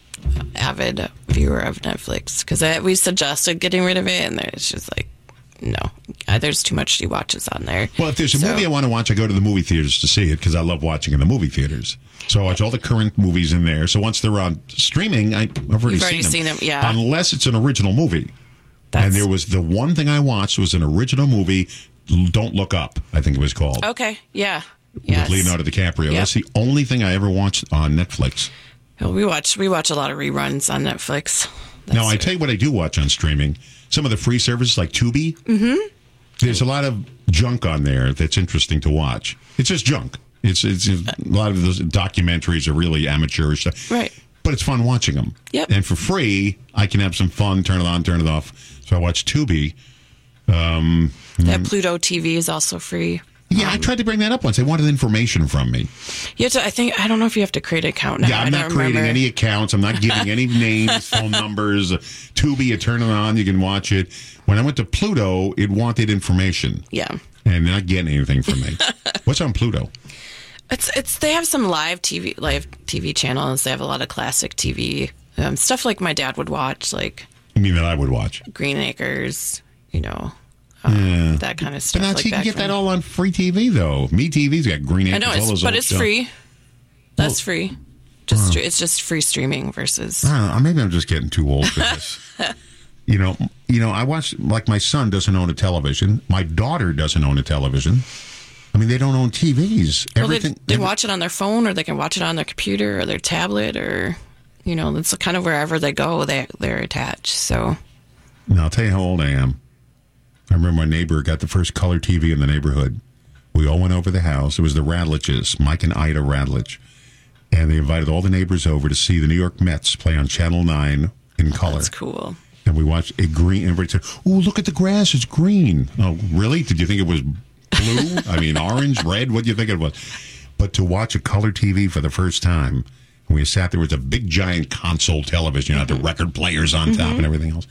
avid viewer of Netflix because we suggested getting rid of it, and it's just like, no, uh, there's too much she watches on there. Well, if there's a So- movie I want to watch, I go to the movie theaters to see it because I love watching in the movie theaters. So I watch all the current movies in there. So once they're on streaming, I, I've already, You've already seen, seen them. them, yeah. Unless it's an original movie. And there was the one thing I watched was an original movie, Don't Look Up, I think it was called. Okay, yeah. Yes. With Leonardo DiCaprio. Yep. That's the only thing I ever watched on Netflix. Well, we watch we watch a lot of reruns on Netflix. Now, I tell you what I do watch on streaming. Some of the free services like Tubi. Mm-hmm. There's a lot of junk on there that's interesting to watch. It's just junk. It's it's a lot of those documentaries are really amateurish stuff. Right. But it's fun watching them. Yep. And for free, I can have some fun, turn it on, turn it off. So I watch Tubi. Um, That Pluto T V is also free. yeah, I tried to bring that up once. They wanted information from me. You have to, I think I don't know if you have to create an account now. Yeah, I'm I not don't creating remember. any accounts. I'm not giving any names, phone numbers. Tubi, you turn it on, you can watch it. When I went to Pluto, it wanted information. Yeah. And they're not getting anything from me. What's on Pluto? It's it's they have some live T V live T V channels. They have a lot of classic T V um, stuff like my dad would watch, like You mean that I would watch? Green Acres, you know, Yeah. that kind of stuff. But now like you can back get from- that all on free T V, though. Me T V's got Green I Acres. know, all it's, those but old it's stuff. free. That's free. Just stre- it's just free streaming versus. I don't know. Maybe I'm just getting too old for this. you know, you know. I watch like my son doesn't own a television. My daughter doesn't own a television. I mean, they don't own T Vs. Well, they, Everything. they watch it on their phone, or they can watch it on their computer or their tablet, or you know, it's kind of wherever they go, they they're attached. So Now, I'll tell you how old I am. I remember my neighbor got the first color T V in the neighborhood. We all went over the house. It was the Radliches, Mike and Ida Radlich. And they invited all the neighbors over to see the New York Mets play on Channel nine in color. that's cool. And we watched a green. Everybody said, "Oh, look at the grass. It's green." Oh, really? Did you think it was blue? I mean, orange, red? What do you think it was? But to watch a color T V for the first time, and we sat there with a big, giant console television, you know, the record players on top Mhm. and everything else.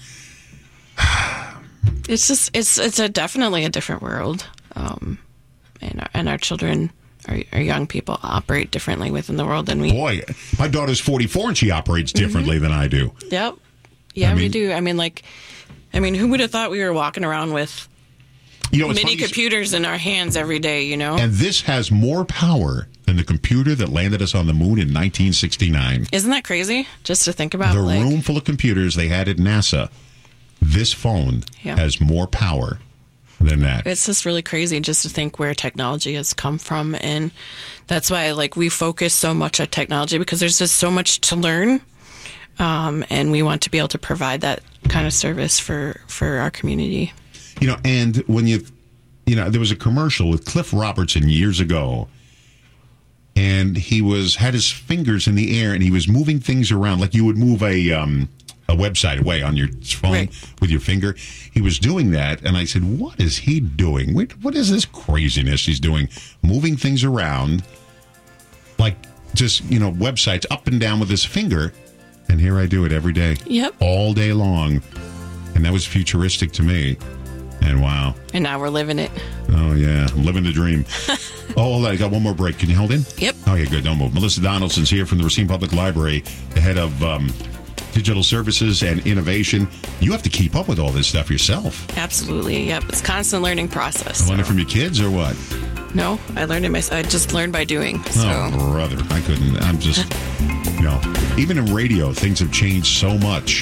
It's just it's it's a definitely a different world, um, and our, and our children, our, our young people operate differently within the world than we. Boy, my daughter's forty-four and she operates differently than I do. Yep. Yeah, I we mean- do. I mean, like, I mean, who would have thought we were walking around with You know, it's mini funny you- computers in our hands every day? You know, And this has more power than the computer that landed us on the moon in nineteen sixty-nine. isn't that crazy? Just to think about, The like, room full of computers they had at NASA. This phone Yeah. has more power than that. it's just really crazy just to think where technology has come from, and that's why like we focus so much on technology because there's just so much to learn, um, and we want to be able to provide that kind of service for for our community. You know, and when you, you know, there was a commercial with Cliff Robertson years ago, and he was had his fingers in the air and he was moving things around like you would move a um, a website away on your phone with your finger. He was doing that, and I said, "What is he doing? What, what is this craziness he's doing? Moving things around like just you know websites up and down with his finger." And here I do it every day, Yep. all day long, and that was futuristic to me. And wow. And now we're living it. Oh, yeah. I'm living the dream. oh, hold on. I got one more break. Can you hold in? Yep. Oh, yeah, good. Don't move. Melissa Donaldson's here from the Racine Public Library, the head of um, digital services and innovation. You have to keep up with all this stuff yourself. Absolutely. Yep. It's a constant learning process. Learn it from your kids or what? No, I learned it myself. I just learned by doing. So Oh, brother. I couldn't. I'm just, you know, even in radio, things have changed so much.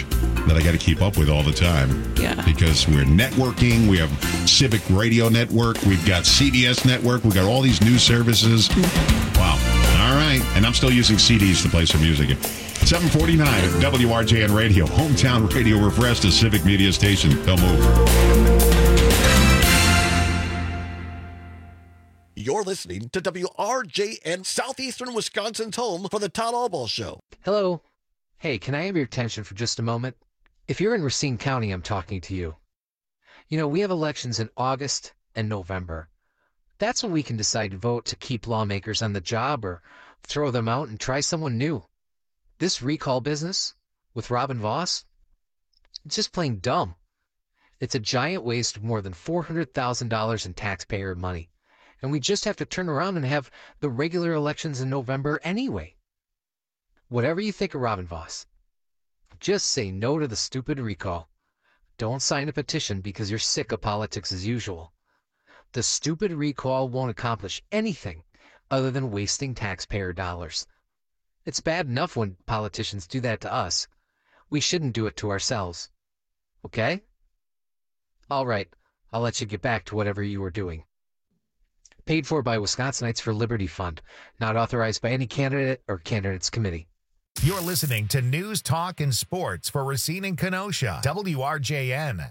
that I got to keep up with all the time. Yeah. Because we're networking. We have Civic Radio Network. We've got C B S Network. We've got all these news services. Wow. All right. And I'm still using C Ds to play some music. seven forty-nine at W R J N Radio. Hometown radio refreshed, a Civic Media station. Don't move. You're listening to W R J N, Southeastern Wisconsin's home for the Todd Albaugh Show. Hello. Hey, can I have your attention for just a moment? If you're in Racine County, I'm talking to you. You know, we have elections in August and November. That's when we can decide to vote to keep lawmakers on the job or throw them out and try someone new. This recall business with Robin Voss, it's just plain dumb. It's a giant waste of more than four hundred thousand dollars in taxpayer money. And we just have to turn around and have the regular elections in November anyway. Whatever you think of Robin Voss, just say no to the stupid recall. Don't sign a petition because you're sick of politics as usual. The stupid recall won't accomplish anything other than wasting taxpayer dollars. It's bad enough when politicians do that to us. We shouldn't do it to ourselves. Okay? All right, I'll let you get back to whatever you were doing. Paid for by Wisconsinites for Liberty Fund. Not authorized by any candidate or candidates committee. You're listening to News, Talk, and Sports for Racine and Kenosha. W R J N.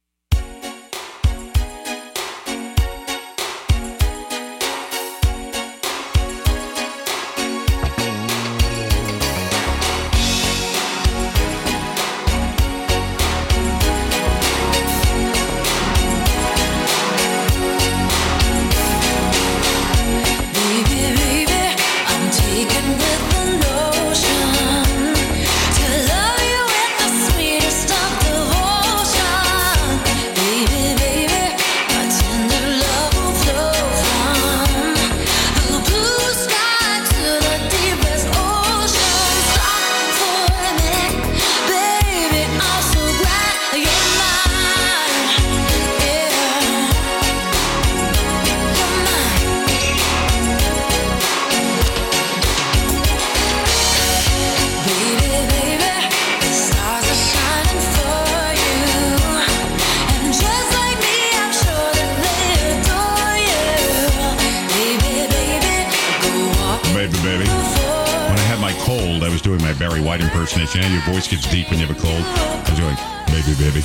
Barry White impersonation. And your voice gets deep when you have a cold. I was doing, baby, baby.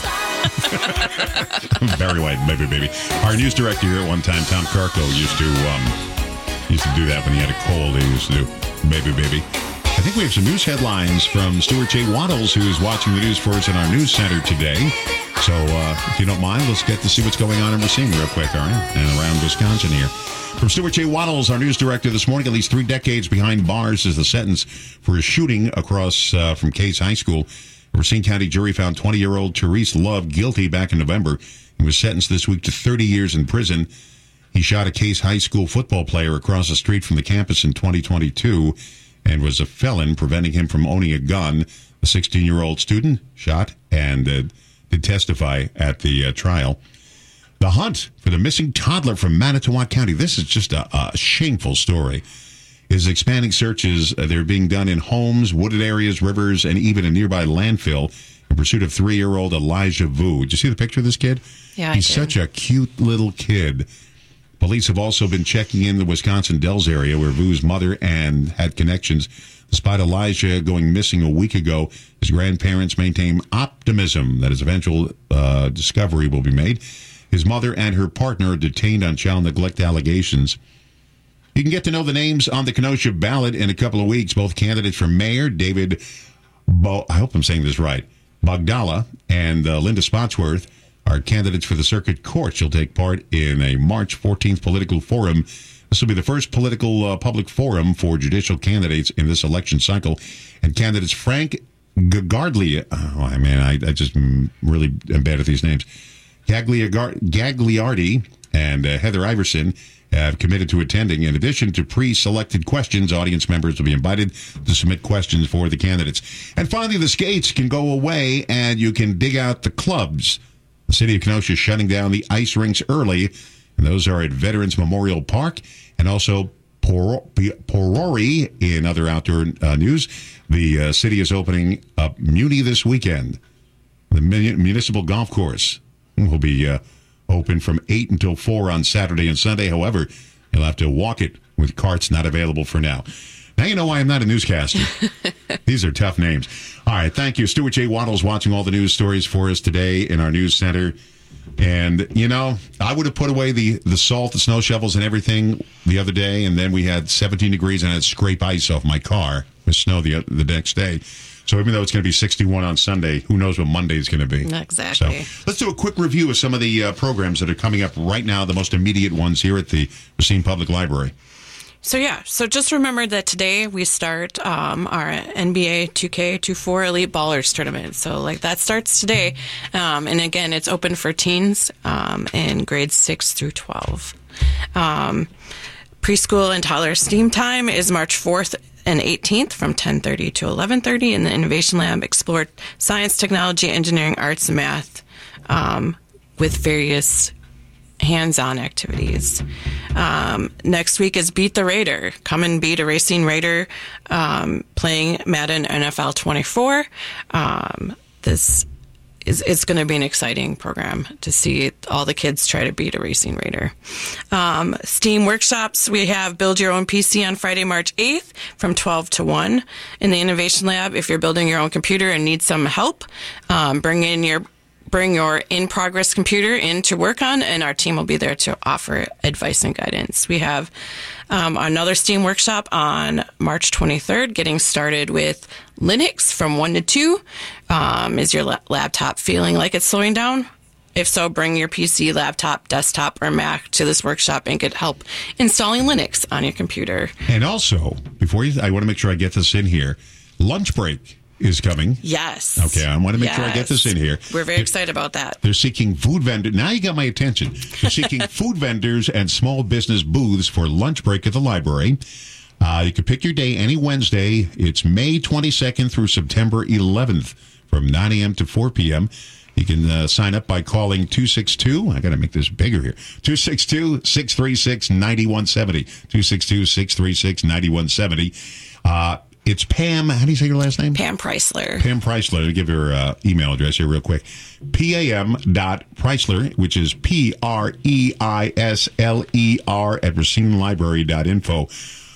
Barry White, baby, baby. Our news director here at one time, Tom Carco, used to um, used to do that when he had a cold. He used to do, baby, baby. I think we have some news headlines from Stuart J. Waddles, who is watching the news for us in our news center today. So, uh, if you don't mind, let's get to see what's going on in Racine real quick, all right? And around Wisconsin here. From Stuart J. Waddles, our news director this morning, at least three decades behind bars is the sentence for a shooting across uh, from Case High School. A Racine County jury found twenty-year-old Therese Love guilty back in November. He was sentenced this week to thirty years in prison. He shot a Case High School football player across the street from the campus in twenty twenty-two and was a felon, preventing him from owning a gun. A sixteen-year-old student shot and uh, did testify at the uh, trial. The hunt for the missing toddler from Manitowoc County, this is just a, a shameful story, is expanding searches. Uh, they're being done in homes, wooded areas, rivers, and even a nearby landfill in pursuit of three-year-old Elijah Vu. Did you see the picture of this kid? Yeah, He's I did. such a cute little kid. Police have also been checking in the Wisconsin Dells area where Vu's mother and had connections. Despite Elijah going missing a week ago, his grandparents maintain optimism that his eventual uh, discovery will be made. His mother and her partner are detained on child neglect allegations. You can get to know the names on the Kenosha ballot in a couple of weeks. Both candidates for mayor, David, Bo- I hope I'm saying this right, Bogdala and uh, Linda Spotsworth, are candidates for the circuit court. She'll take part in a March fourteenth political forum. This will be the first political uh, public forum for judicial candidates in this election cycle. And candidates Frank Gagardli, oh, I mean, I, I just really am bad at these names. Gagliar- Gagliardi and uh, Heather Iverson have committed to attending. In addition to pre-selected questions, audience members will be invited to submit questions for the candidates. And finally, the skates can go away and you can dig out the clubs. The city of Kenosha is shutting down the ice rinks early, and those are at Veterans Memorial Park and also Por- Porori. In other outdoor uh, news, the uh, city is opening up Muni this weekend. The municipal golf course will be uh, open from eight until four on Saturday and Sunday. However, you'll have to walk it with carts not available for now. Now you know why I'm not a newscaster. These are tough names. All right, thank you. Stuart J. Waddle's watching all the news stories for us today in our news center. And, you know, I would have put away the, the salt, the snow shovels, and everything the other day, and then we had seventeen degrees and I had to scrape ice off my car with snow the, the next day. So even though it's going to be sixty-one on Sunday, who knows what Monday is going to be. Exactly. So let's do a quick review of some of the uh, programs that are coming up right now, the most immediate ones here at the Racine Public Library. So, yeah, so just remember that today we start um, our N B A two K twenty-four Elite Ballers Tournament. So, like, that starts today. Um, and, again, it's open for teens um, in grades six through twelve. Um, preschool and toddler STEAM time is March fourth and eighteenth from ten thirty to eleven thirty. In the Innovation Lab, explore science, technology, engineering, arts, and math um, with various hands-on activities. Um, next week is Beat the Raider. Come and beat a Racine Raider um, playing Madden N F L twenty-four. Um, this is it's going to be an exciting program to see all the kids try to beat a Racine Raider. Um, STEAM workshops, we have Build Your Own P C on Friday, March eighth from twelve to one. In the Innovation Lab, if you're building your own computer and need some help, um, bring in your Bring your in-progress computer in to work on, and our team will be there to offer advice and guidance. We have um, another STEAM workshop on March twenty-third, getting started with Linux from one to two. Um, is your la- laptop feeling like it's slowing down? If so, bring your P C, laptop, desktop, or Mac to this workshop and get help installing Linux on your computer. And also, before you, I want to make sure I get this in here, lunch break is coming. Yes. Okay, I want to make yes. sure I get this in here. We're very they're, excited about that. They're seeking food vendors. Now you got my attention. They're seeking food vendors and small business booths for lunch break at the library. Uh, you can pick your day any Wednesday. It's May twenty-second through September eleventh from nine a.m. to four p.m. You can uh, sign up by calling two six two, I got to make this bigger here, two six two, six three six, nine one seven zero, two six two, six three six, nine one seven zero. Uh, It's Pam, how do you say your last name? Pam Preisler. Pam Preisler. I'll give her uh, email address here real quick. P A M dot Preisler, which is P R E I S L E R at Racine Library dot info.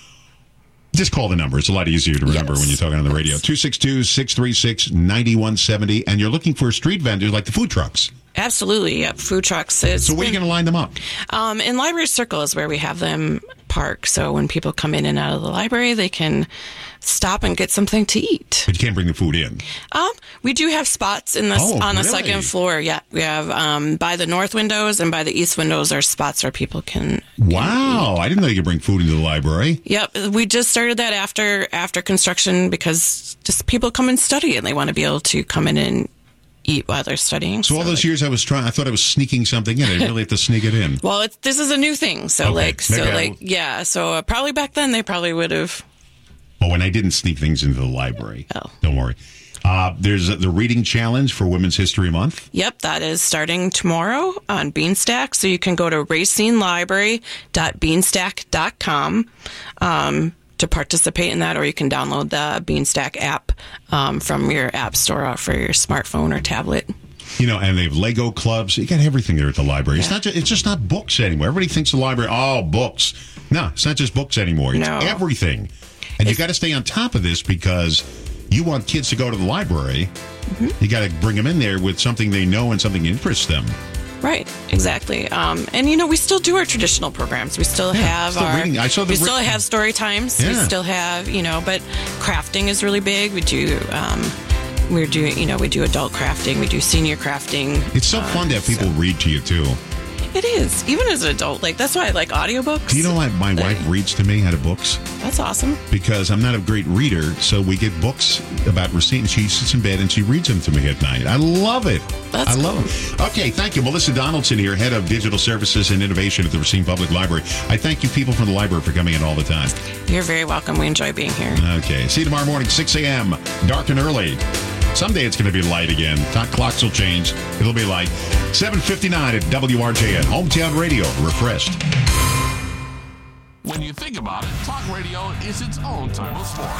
Just call the number. It's a lot easier to remember yes. when you're talking on the radio. two six two, six three six, nine one seven zero. And you're looking for street vendors like the food trucks. Absolutely, yep. Food trucks. It's so where are you going to line them up? Um, in Library Circle is where we have them park. So when people come in and out of the library, they can stop and get something to eat. But you can't bring the food in. Um, we do have spots in the oh, on the really? second floor. Yeah, we have um, by the north windows and by the east windows are spots where people can. Wow, can I didn't know you could bring food into the library. Yep, we just started that after after construction because just people come and study and they want to be able to come in and eat while they're studying. So, so all those like, years I was trying, I thought I was sneaking something in. I didn't really have to sneak it in. Well, it's, this is a new thing. So okay. like, so Maybe like, yeah. So uh, probably back then they probably would have. Oh, and I didn't sneak things into the library. Oh. Don't worry. Uh, there's the reading challenge for Women's History Month. Yep, that is starting tomorrow on Beanstack. So you can go to racine library dot beanstack dot com um, to participate in that, or you can download the Beanstack app um, from your app store for your smartphone or tablet. You know, and they have Lego clubs. You got everything there at the library. Yeah. It's not. Just, it's just not books anymore. Everybody thinks the library, oh, books. No, it's not just books anymore. It's no. everything. And you got to stay on top of this because you want kids to go to the library. Mm-hmm. You got to bring them in there with something they know and something that interests them. Right, exactly. Um, and, you know, we still do our traditional programs. We still yeah, have still our... Reading. I saw the we still ri- have story times. Yeah. We still have, you know, but crafting is really big. We do... Um, we're doing, you know, we do adult crafting. We do senior crafting. It's so uh, fun to have people so. read to you, too. It is, even as an adult. Like, that's why I like audiobooks. Do you know why my like, wife reads to me out of books? That's awesome. Because I'm not a great reader, so we get books about Racine. She sits in bed and she reads them to me at night. I love it. That's I cool. love it. Okay, thank you. Melissa Donaldson here, Head of Digital Services and Innovation at the Racine Public Library. I thank you people from the library for coming in all the time. You're very welcome. We enjoy being here. Okay. See you tomorrow morning, six a.m., dark and early. Someday it's going to be light again. Clocks will change. It'll be light. seven fifty-nine at W R J N. Hometown Radio. Refreshed. When you think about it, talk radio is its own type of sport. News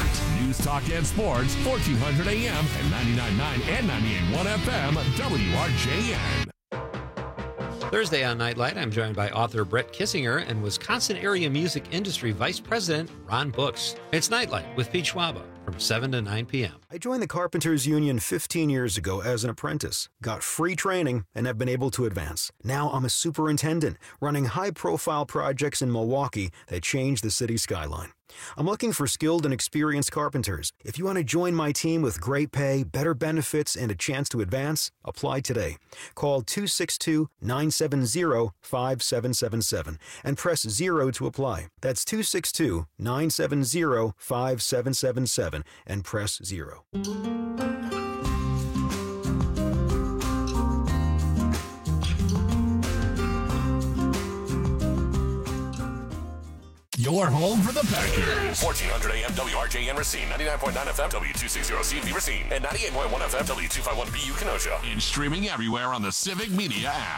news, talk, and sports, fourteen hundred A M and ninety-nine point nine and ninety-eight point one F M, W R J N. Thursday on Nightlight, I'm joined by author Brett Kissinger and Wisconsin Area Music Industry Vice President Ron Books. It's Nightlight with Pete Schwaba from seven to nine p.m. I joined the Carpenters Union fifteen years ago as an apprentice, got free training, and have been able to advance. Now I'm a superintendent, running high-profile projects in Milwaukee that change the city skyline. I'm looking for skilled and experienced carpenters. If you want to join my team with great pay, better benefits, and a chance to advance, apply today. Call two six two, nine seven zero, five seven seven seven and press zero to apply. That's two six two, nine seven zero, five seven seven seven and press zero. Your home for the Packers. fourteen hundred A M W R J N Racine, ninety-nine point nine F M W two sixty C V Racine, and ninety-eight point one F M W two fifty-one B U Kenosha. And streaming everywhere on the Civic Media app.